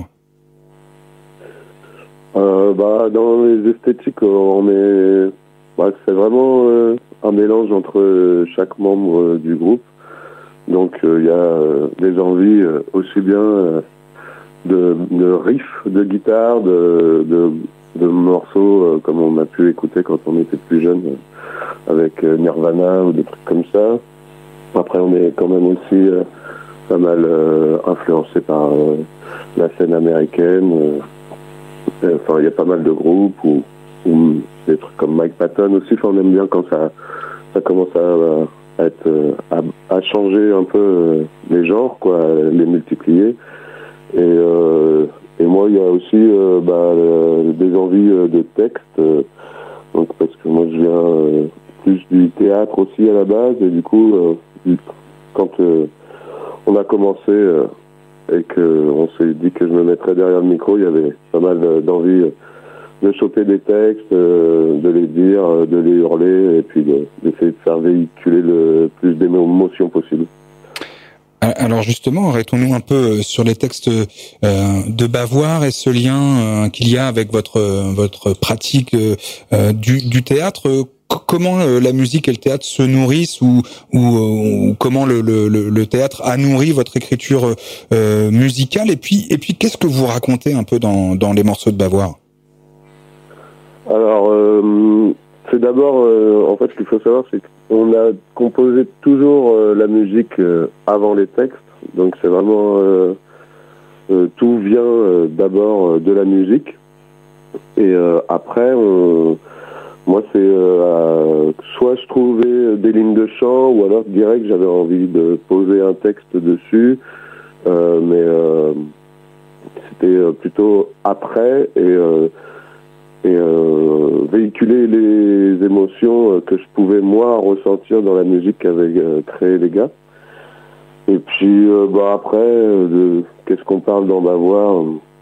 Dans les esthétiques, c'est vraiment un mélange entre chaque membre du groupe. Donc il y a des envies aussi bien riffs de guitare, de morceaux comme on a pu écouter quand on était plus jeune avec Nirvana ou des trucs comme ça. Après, on est quand même aussi pas mal influencé par la scène américaine. Enfin, il y a pas mal de groupes ou des trucs comme Mike Patton aussi. Enfin, on aime bien quand ça commence à changer un peu les genres, quoi, les multiplier. Et moi, il y a aussi des envies de texte. Donc, parce que moi, je viens plus du théâtre aussi à la base. Et du coup, quand on a commencé et qu'on s'est dit que je me mettrais derrière le micro, il y avait pas mal d'envie de choper des textes, de les dire, de les hurler, et puis d'essayer de faire véhiculer le plus d'émotions possible. Alors justement, arrêtons-nous un peu sur les textes de Bavoir et ce lien qu'il y a avec votre pratique du théâtre. Comment la musique et le théâtre se nourrissent ou comment le théâtre a nourri votre écriture musicale, et puis qu'est-ce que vous racontez un peu dans les morceaux de Bavoir? Alors c'est d'abord en fait, ce qu'il faut savoir, c'est qu'on a composé toujours la musique avant les textes, donc c'est vraiment tout vient d'abord de la musique, et après moi, c'est soit je trouvais des lignes de chant, ou alors direct j'avais envie de poser un texte dessus, mais c'était plutôt après, et véhiculer les émotions que je pouvais moi ressentir dans la musique qu'avaient créé les gars. Et puis après, qu'est-ce qu'on parle dans Bavoir?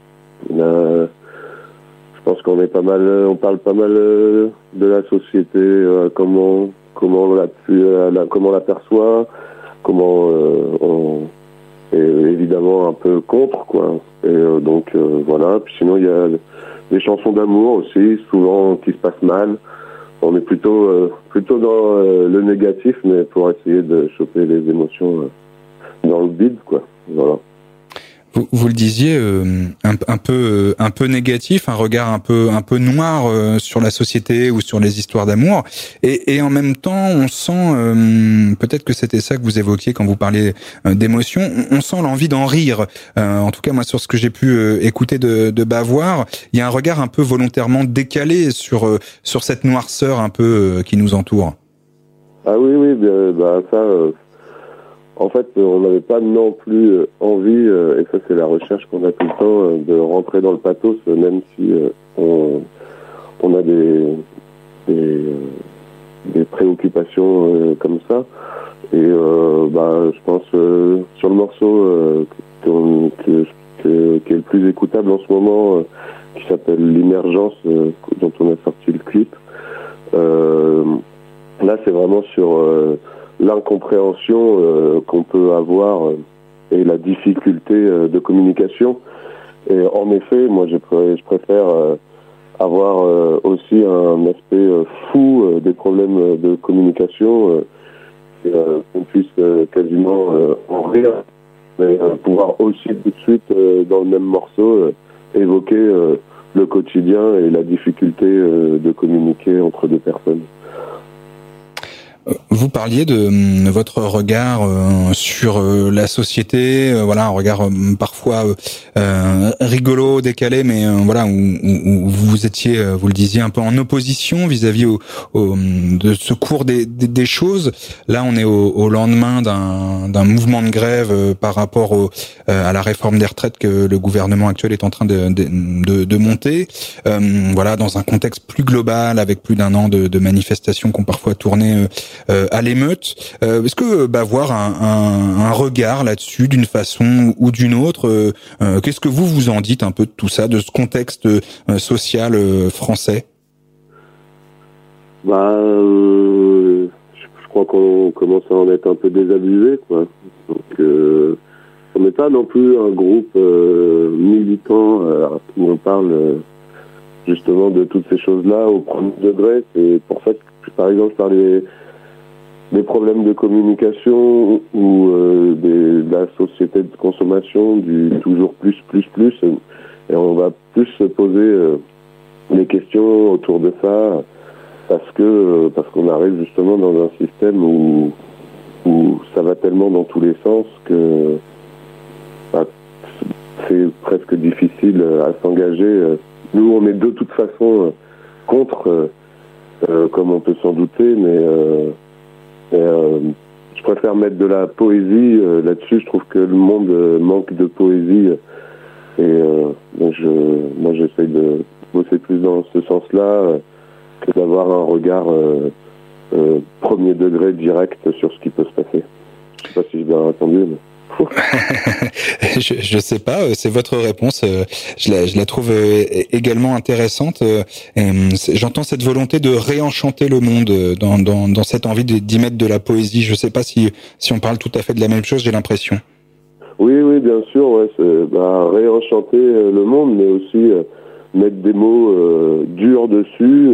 Je pense qu'on on parle pas mal de la société, comment on comment on l'aperçoit, comment on est évidemment un peu contre, quoi. Et donc voilà. Puis sinon il y a des chansons d'amour aussi, souvent qui se passent mal. On est plutôt dans le négatif, mais pour essayer de choper les émotions dans le vide, quoi. Voilà. Vous le disiez, un peu négatif, un regard un peu noir sur la société ou sur les histoires d'amour, et en même temps, on sent, peut-être que c'était ça que vous évoquiez quand vous parliez d'émotion, on sent l'envie d'en rire. En tout cas, moi, sur ce que j'ai pu écouter de Bavoir, il y a un regard un peu volontairement décalé sur cette noirceur un peu qui nous entoure. Ah oui, ça. En fait, on n'avait pas non plus envie, et ça c'est la recherche qu'on a tout le temps, de rentrer dans le pathos, même si on a des préoccupations comme ça. Et je pense sur le morceau qui est le plus écoutable en ce moment, qui s'appelle L'Immergence, dont on a sorti le clip. Là, c'est vraiment sur l'incompréhension qu'on peut avoir et la difficulté de communication. Et en effet, moi je préfère avoir aussi un aspect fou des problèmes de communication, qu'on puisse quasiment en rire, mais pouvoir aussi tout de suite dans le même morceau évoquer le quotidien et la difficulté de communiquer entre deux personnes. Vous parliez de votre regard sur la société, voilà, un regard parfois rigolo, décalé, mais voilà, où vous étiez, vous le disiez, un peu en opposition vis-à-vis de ce cours des choses. Là, on est au lendemain d'un mouvement de grève par rapport à la réforme des retraites que le gouvernement actuel est en train de monter. Voilà, dans un contexte plus global, avec plus d'1 an de manifestations qui ont parfois tourné à l'émeute. Est-ce que Bavoir un regard là-dessus d'une façon ou d'une autre? Qu'est-ce que vous en dites un peu de tout ça, de ce contexte social français? Je crois qu'on commence à en être un peu désabusé, quoi. Donc on n'est pas non plus un groupe militant où on parle justement de toutes ces choses-là au premier degré. C'est pour ça que, par exemple, des problèmes de communication ou de la société de consommation du toujours plus, et on va plus se poser des questions autour de ça parce qu'on arrive justement dans un système où ça va tellement dans tous les sens que c'est presque difficile à s'engager. Nous, on est de toute façon contre, comme on peut s'en douter, mais je préfère mettre de la poésie là-dessus. Je trouve que le monde manque de poésie et moi j'essaye de bosser plus dans ce sens-là que d'avoir un regard premier degré direct sur ce qui peut se passer. Je sais pas si j'ai bien répondu, mais... je sais pas, c'est votre réponse. Je la trouve également intéressante. J'entends cette volonté de réenchanter le monde dans cette envie d'y mettre de la poésie. Je sais pas si on parle tout à fait de la même chose, j'ai l'impression. Oui, bien sûr, ouais, c'est réenchanter le monde, mais aussi mettre des mots durs dessus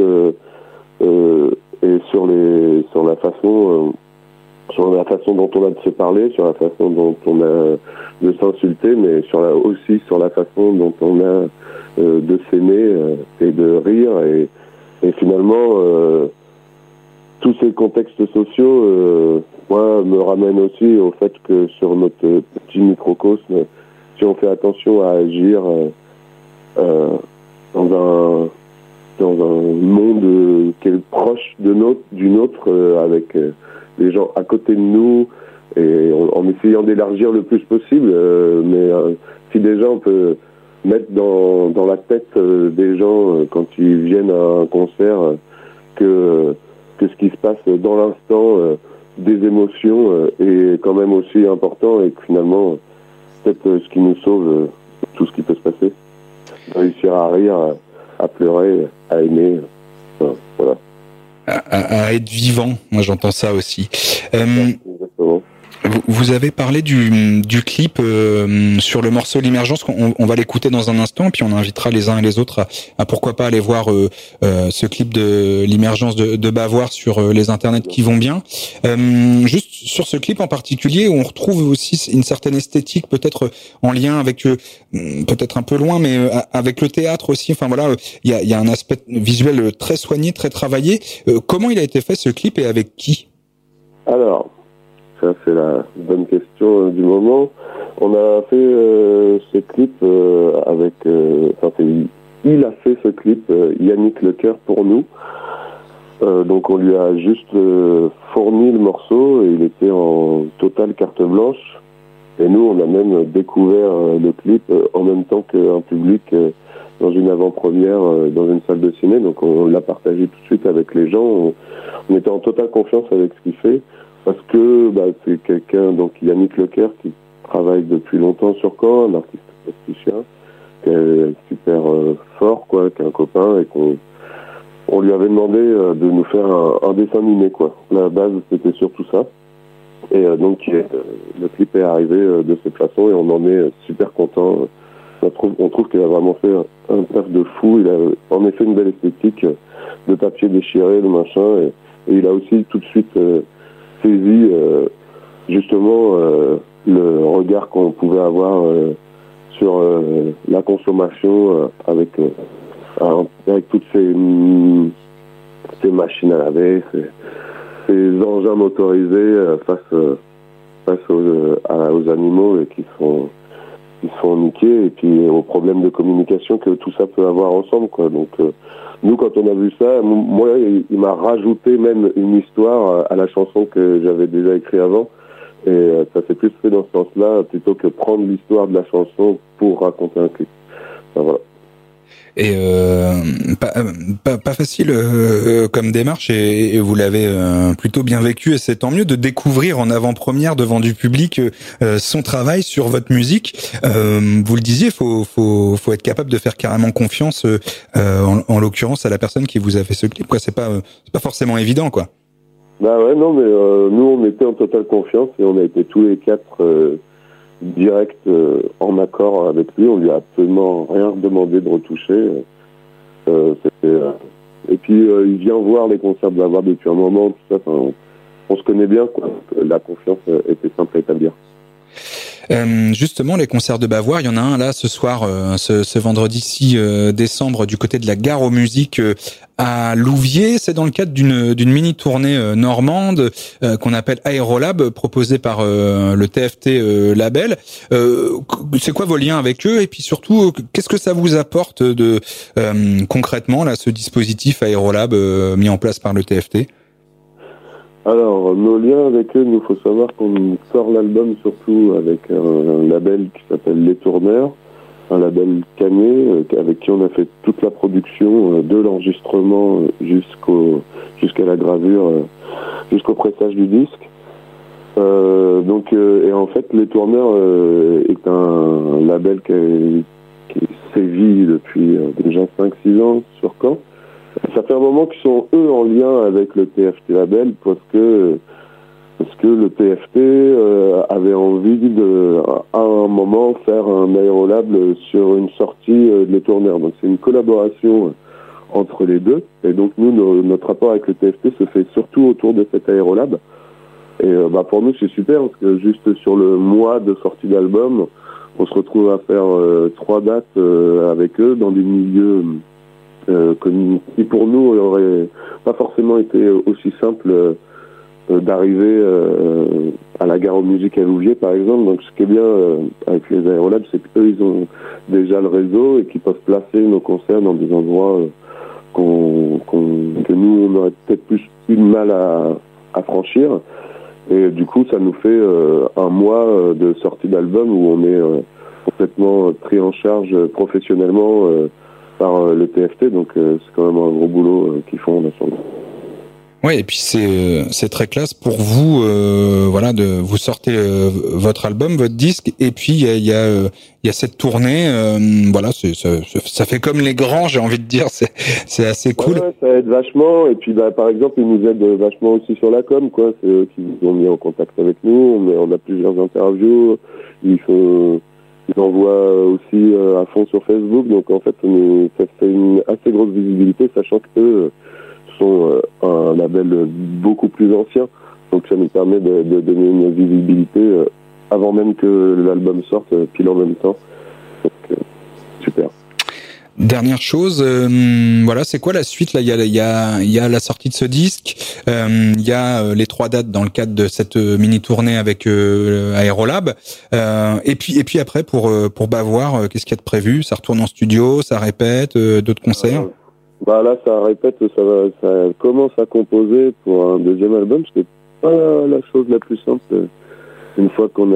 et sur la façon dont on a de se parler, sur la façon dont on a de s'insulter, mais aussi sur la façon dont on a de s'aimer et de rire. Et finalement, tous ces contextes sociaux, moi, me ramènent aussi au fait que sur notre petit microcosme, si on fait attention à agir dans un monde qui est proche du nôtre, avec les gens à côté de nous, et en essayant d'élargir le plus possible, mais si déjà on peut mettre dans la tête des gens quand ils viennent à un concert que ce qui se passe dans l'instant des émotions est quand même aussi important, et que finalement peut-être ce qui nous sauve tout ce qui peut se passer, réussir à rire, à pleurer, à aimer, voilà. À être vivant, moi j'entends ça aussi. Vous avez parlé du clip sur le morceau L'Immergence, on va l'écouter dans un instant, puis on invitera les uns et les autres à pourquoi pas aller voir ce clip de L'Immergence de Bavoir sur les internets qui vont bien. Juste sur ce clip en particulier, où on retrouve aussi une certaine esthétique, peut-être en lien avec, peut-être un peu loin, mais avec le théâtre aussi. Enfin voilà, il y a un aspect visuel très soigné, très travaillé. Comment il a été fait ce clip et avec qui? Alors, ça, c'est la bonne question du moment. On a fait ce clip avec... il a fait ce clip, Yannick Lecoeur, pour nous. Donc on lui a juste fourni le morceau et il était en totale carte blanche. Et nous, on a même découvert le clip en même temps qu'un public dans une avant-première dans une salle de ciné. Donc on l'a partagé tout de suite avec les gens. On était en totale confiance avec ce qu'il fait. Parce que c'est quelqu'un, donc Yannick Lecoeur, qui travaille depuis longtemps sur Caen, un artiste plasticien, qui est super fort, quoi, qui est un copain, et qu'on lui avait demandé de nous faire un dessin animé, quoi. La base, c'était surtout ça. Et donc le clip est arrivé de cette façon, et on en est super content. On trouve qu'il a vraiment fait un taf de fou. Il a en effet une belle esthétique, de papier déchiré, le machin, et il a aussi tout de suite saisi justement le regard qu'on pouvait avoir sur la consommation avec toutes ces machines à laver, ces engins motorisés face aux animaux et qui sont niqués, et puis aux problèmes de communication que tout ça peut avoir ensemble, quoi. Donc nous, quand on a vu ça, moi, il m'a rajouté même une histoire à la chanson que j'avais déjà écrite avant. Et ça s'est plus fait dans ce sens-là, plutôt que prendre l'histoire de la chanson pour raconter un clip. Enfin, voilà. Et pas facile comme démarche, et vous l'avez plutôt bien vécu, et c'est tant mieux de découvrir en avant-première devant du public son travail sur votre musique. Vous le disiez, faut être capable de faire carrément confiance en l'occurrence à la personne qui vous a fait ce clip, quoi. C'est pas forcément évident, quoi. Bah ouais, non, mais nous on était en totale confiance, et on a été tous les quatre direct en accord avec lui. On lui a absolument rien demandé de retoucher. Et puis il vient voir les concerts de Bavoir depuis un moment, tout ça. on se connaît bien, quoi. La confiance était simple à établir. Justement, les concerts de Bavoir, il y en a un là ce soir, ce vendredi 6 décembre, du côté de la Gare aux Musiques à Louviers. C'est dans le cadre d'une mini tournée normande qu'on appelle Aérolab, proposée par le TFT label. C'est quoi vos liens avec eux, et puis surtout, qu'est-ce que ça vous apporte de concrètement là, ce dispositif Aérolab mis en place par le TFT? Alors, nos liens avec eux, il faut savoir qu'on sort l'album surtout avec un label qui s'appelle Les Tourneurs, un label canet avec qui on a fait toute la production de l'enregistrement jusqu'à la gravure, jusqu'au pressage du disque. Et en fait, Les Tourneurs est un label qui sévit depuis déjà 5-6 ans sur Caen. Ça fait un moment qu'ils sont, eux, en lien avec le TFT label parce que le TFT avait envie à un moment faire un Aérolab sur une sortie de Les Tourneurs. Donc c'est une collaboration entre les deux. Et donc nous, notre rapport avec le TFT se fait surtout autour de cet Aérolab. Et pour nous, c'est super parce que juste sur le mois de sortie d'album, on se retrouve à faire 3 dates avec eux dans des milieux qui pour nous n'aurait pas forcément été aussi simple d'arriver à la Gare aux Musiques à Louviers, par exemple. Donc ce qui est bien avec les Aérolabs, c'est qu'eux, ils ont déjà le réseau et qu'ils peuvent placer nos concerts dans des endroits que nous, on aurait peut-être plus eu de mal à franchir. Et du coup, ça nous fait un mois de sortie d'album où on est complètement pris en charge professionnellement par le TFT, donc c'est quand même un gros boulot qu'ils font là sur le. Oui, et puis c'est très classe pour vous, vous sortez votre album, votre disque, et puis il y a cette tournée, ça fait comme les grands, j'ai envie de dire, c'est assez cool. Ouais, ça aide vachement, et puis par exemple ils nous aident vachement aussi sur la com, quoi. C'est eux qui nous ont mis en contact avec nous, on a plusieurs interviews, ils envoient aussi à fond sur Facebook, donc en fait ça fait une assez grosse visibilité, sachant qu'eux sont un label beaucoup plus ancien, donc ça nous permet de donner une visibilité avant même que l'album sorte, pile en même temps. Donc super. Dernière chose, c'est quoi la suite là? Il y a la sortie de ce disque, il y a les 3 dates dans le cadre de cette mini tournée avec Aérolab, et puis après pour Bavoir, qu'est-ce qu'il y a de prévu? Ça retourne en studio, ça répète, d'autres concerts? Là, ça répète, ça commence à composer pour un deuxième album, ce qui n'est pas la chose la plus simple. Une fois qu'on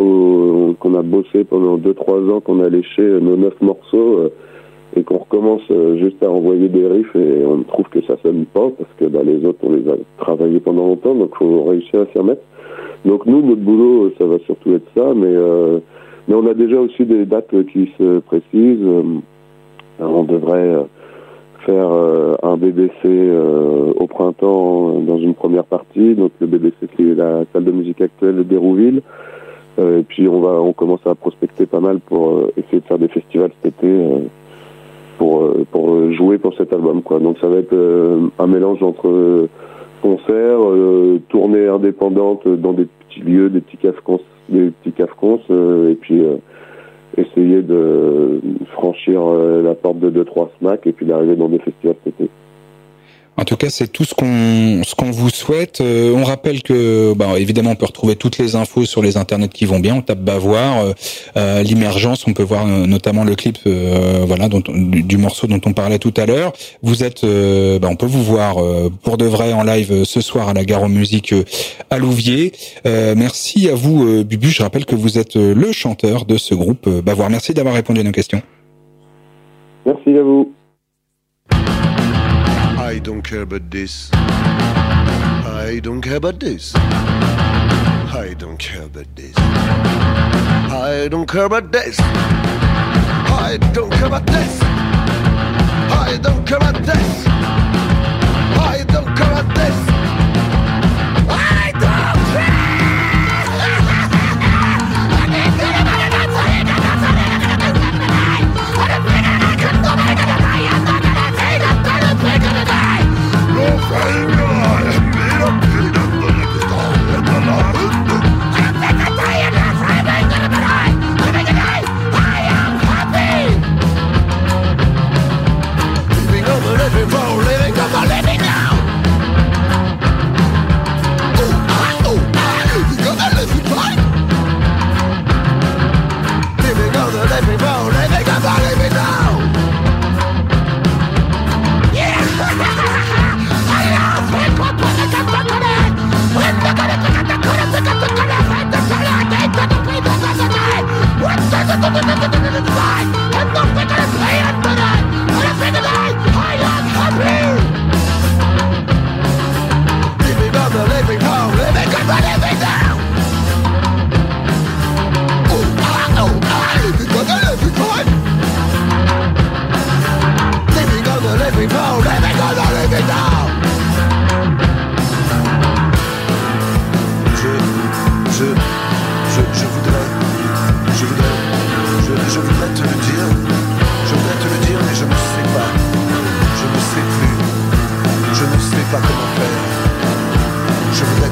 a bossé pendant 2-3 ans, qu'on a léché nos 9 morceaux, et qu'on recommence juste à envoyer des riffs, et on trouve que ça sonne pas, parce que les autres, on les a travaillés pendant longtemps, donc faut réussir à s'y remettre. Donc nous, notre boulot, ça va surtout être ça, mais on a déjà aussi des dates qui se précisent. On devrait faire un BBC au printemps dans une première partie, donc le BBC qui est la salle de musique actuelle d'Hérouville, et puis on commence à prospecter pas mal pour essayer de faire des festivals cet été pour jouer pour cet album, quoi. Donc ça va être un mélange entre concerts, tournées indépendantes dans des petits lieux, des petits cafcons, et puis essayer de franchir la porte de 2-3 SMAC et puis d'arriver dans des festivals cet été. En tout cas, c'est tout ce qu'on vous souhaite. On rappelle que, évidemment, on peut retrouver toutes les infos sur les internets qui vont bien. On tape Bavoir, l'immergence. On peut voir notamment le clip, du morceau dont on parlait tout à l'heure. Vous êtes, on peut vous voir pour de vrai en live ce soir à la Gare aux Musiques à Louviers. Merci à vous, Bubu. Je rappelle que vous êtes le chanteur de ce groupe Bavoir. Merci d'avoir répondu à nos questions. Merci à vous. I don't care about this. I don't care about this. I don't care about this. I don't care about this. I don't care about this. I don't care about this. I don't care about this. I don't care. No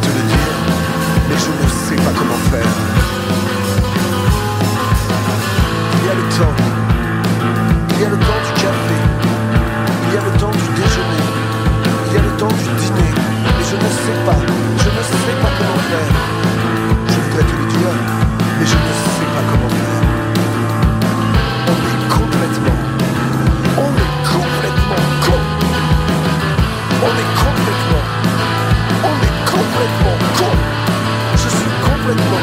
te le dire, mais je ne sais pas comment faire. Il y a le temps du café, il y a le temps du déjeuner, il y a le temps du dîner, mais je ne sais pas comment faire. Je voudrais te le dire, mais je ne sais pas comment faire. On est complètement con. On est complètement con. Je suis complètement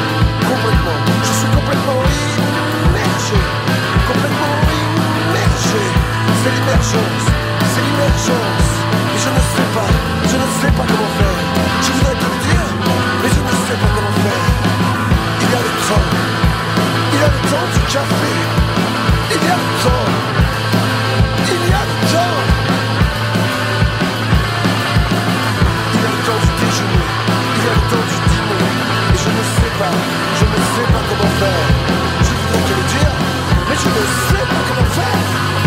immergé. C'est l'immergence. Mais je ne sais pas comment faire. Je voudrais te le dire, mais je ne sais pas comment faire. Il y a le temps du café. Il y a le temps du déjeuner. Il y a le temps du dîner. Et je ne sais pas comment faire. Je voudrais te le dire, mais je ne sais pas comment faire.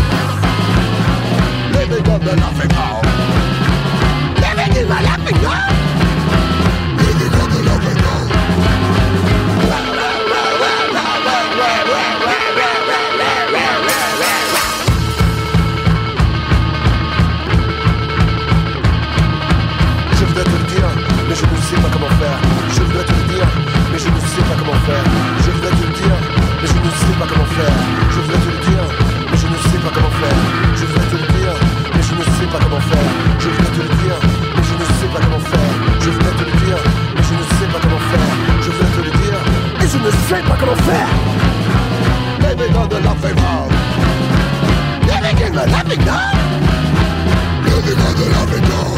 Living on the laughing hall. Living in the laughing hall. Living on the laughing hall. Je voudrais te le dire, mais je ne sais pas comment faire. Je voudrais te le dire, mais je ne sais pas comment faire. Je voudrais te le dire, mais je ne sais pas comment faire. Je voudrais te le dire, mais je ne sais pas comment faire. Je voudrais te le dire, mais je ne sais pas comment faire. Je voudrais te le dire, mais je ne sais pas comment faire. Je voudrais te le dire, mais je ne sais pas comment faire. Je voudrais te le dire, mais je ne sais pas comment faire. Living on the laughing hall. Living in the laughing hall. Living on the laughing hall.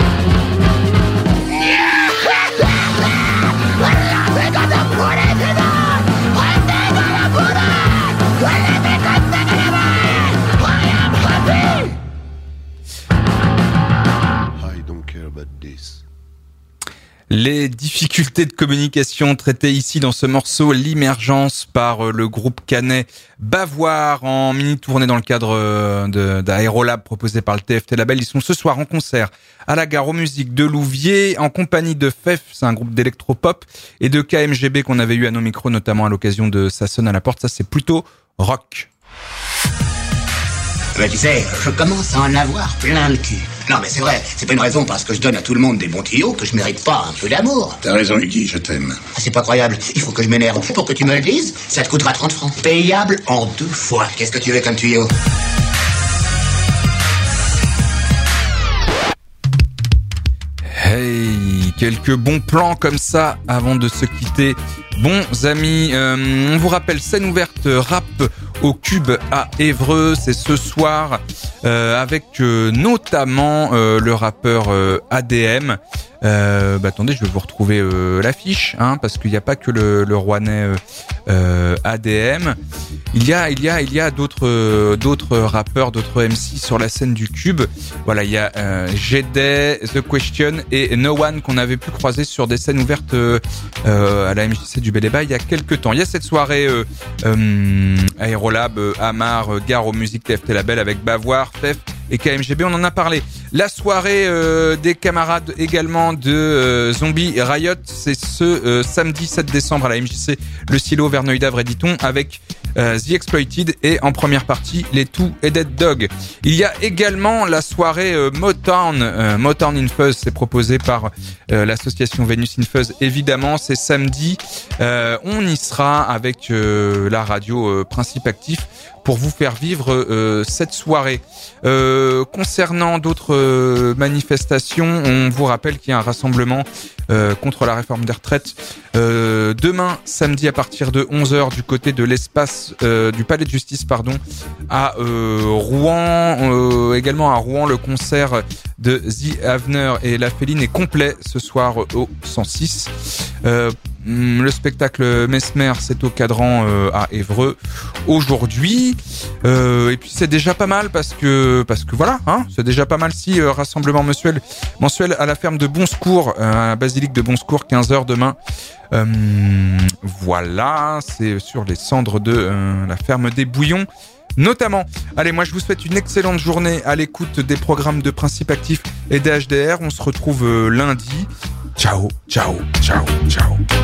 Les difficultés de communication traitées ici dans ce morceau, l'immergence par le groupe canet Bavoir en mini-tournée dans le cadre d'Aérolab proposé par le TFT Label. Ils sont ce soir en concert à la Gare aux Musiques de Louviers en compagnie de FEF, c'est un groupe d'électropop, et de KMGB qu'on avait eu à nos micros notamment à l'occasion de Ça sonne à la porte. Ça c'est plutôt rock. Mais tu sais, je commence à en avoir plein le cul. Non mais c'est vrai, c'est pas une raison parce que je donne à tout le monde des bons tuyaux que je mérite pas un peu d'amour. T'as raison Lucky, je t'aime. Ah, c'est pas croyable, il faut que je m'énerve. Pour que tu me le dises, ça te coûtera 30 francs. Payable en 2 fois. Qu'est-ce que tu veux comme tuyau? Hey, quelques bons plans comme ça avant de se quitter. Bons amis, on vous rappelle scène ouverte rap au Cube à Évreux, c'est ce soir avec notamment le rappeur ADM. Attendez, je vais vous retrouver l'affiche, parce qu'il n'y a pas que le Rouennais ADM. Il y a d'autres rappeurs, d'autres MC sur la scène du Cube. Voilà, il y a J-Day, The Question et No One qu'on avait pu croiser sur des scènes ouvertes à la MJC du Bel-Éba il y a quelques temps. Il y a cette soirée Aérolab, Amar, Gare aux Musiques, TFT Label avec Bavoir, FEF et KMGB, on en a parlé. La soirée des camarades également de Zombie Riot, c'est ce samedi 7 décembre à la MJC, le Silo Verneuil-d'Avre Editon avec The Exploited et en première partie les Two Headed Dog. Il y a également la soirée Motown in Fuzz, c'est proposé par l'association Venus in Fuzz évidemment, c'est samedi. On y sera avec la radio Principe Actif pour vous faire vivre cette soirée. Concernant d'autres manifestations, on vous rappelle qu'il y a un rassemblement contre la réforme des retraites demain, samedi à partir de 11h du côté de l'espace du Palais de Justice, à Rouen. Également à Rouen, le concert de The Avener et La Féline est complet ce soir au 106. Le spectacle Mesmer, c'est au Cadran à Évreux aujourd'hui. Et puis c'est déjà pas mal parce que voilà, c'est déjà pas mal. Si rassemblement mensuel à la ferme de Bonsecours, à Basilique de Bonsecours, 15h demain. Voilà, c'est sur les cendres de la ferme des Bouillons notamment. Allez, moi je vous souhaite une excellente journée à l'écoute des programmes de Principe Actif et des HDR. On se retrouve lundi. Ciao, ciao, ciao, ciao.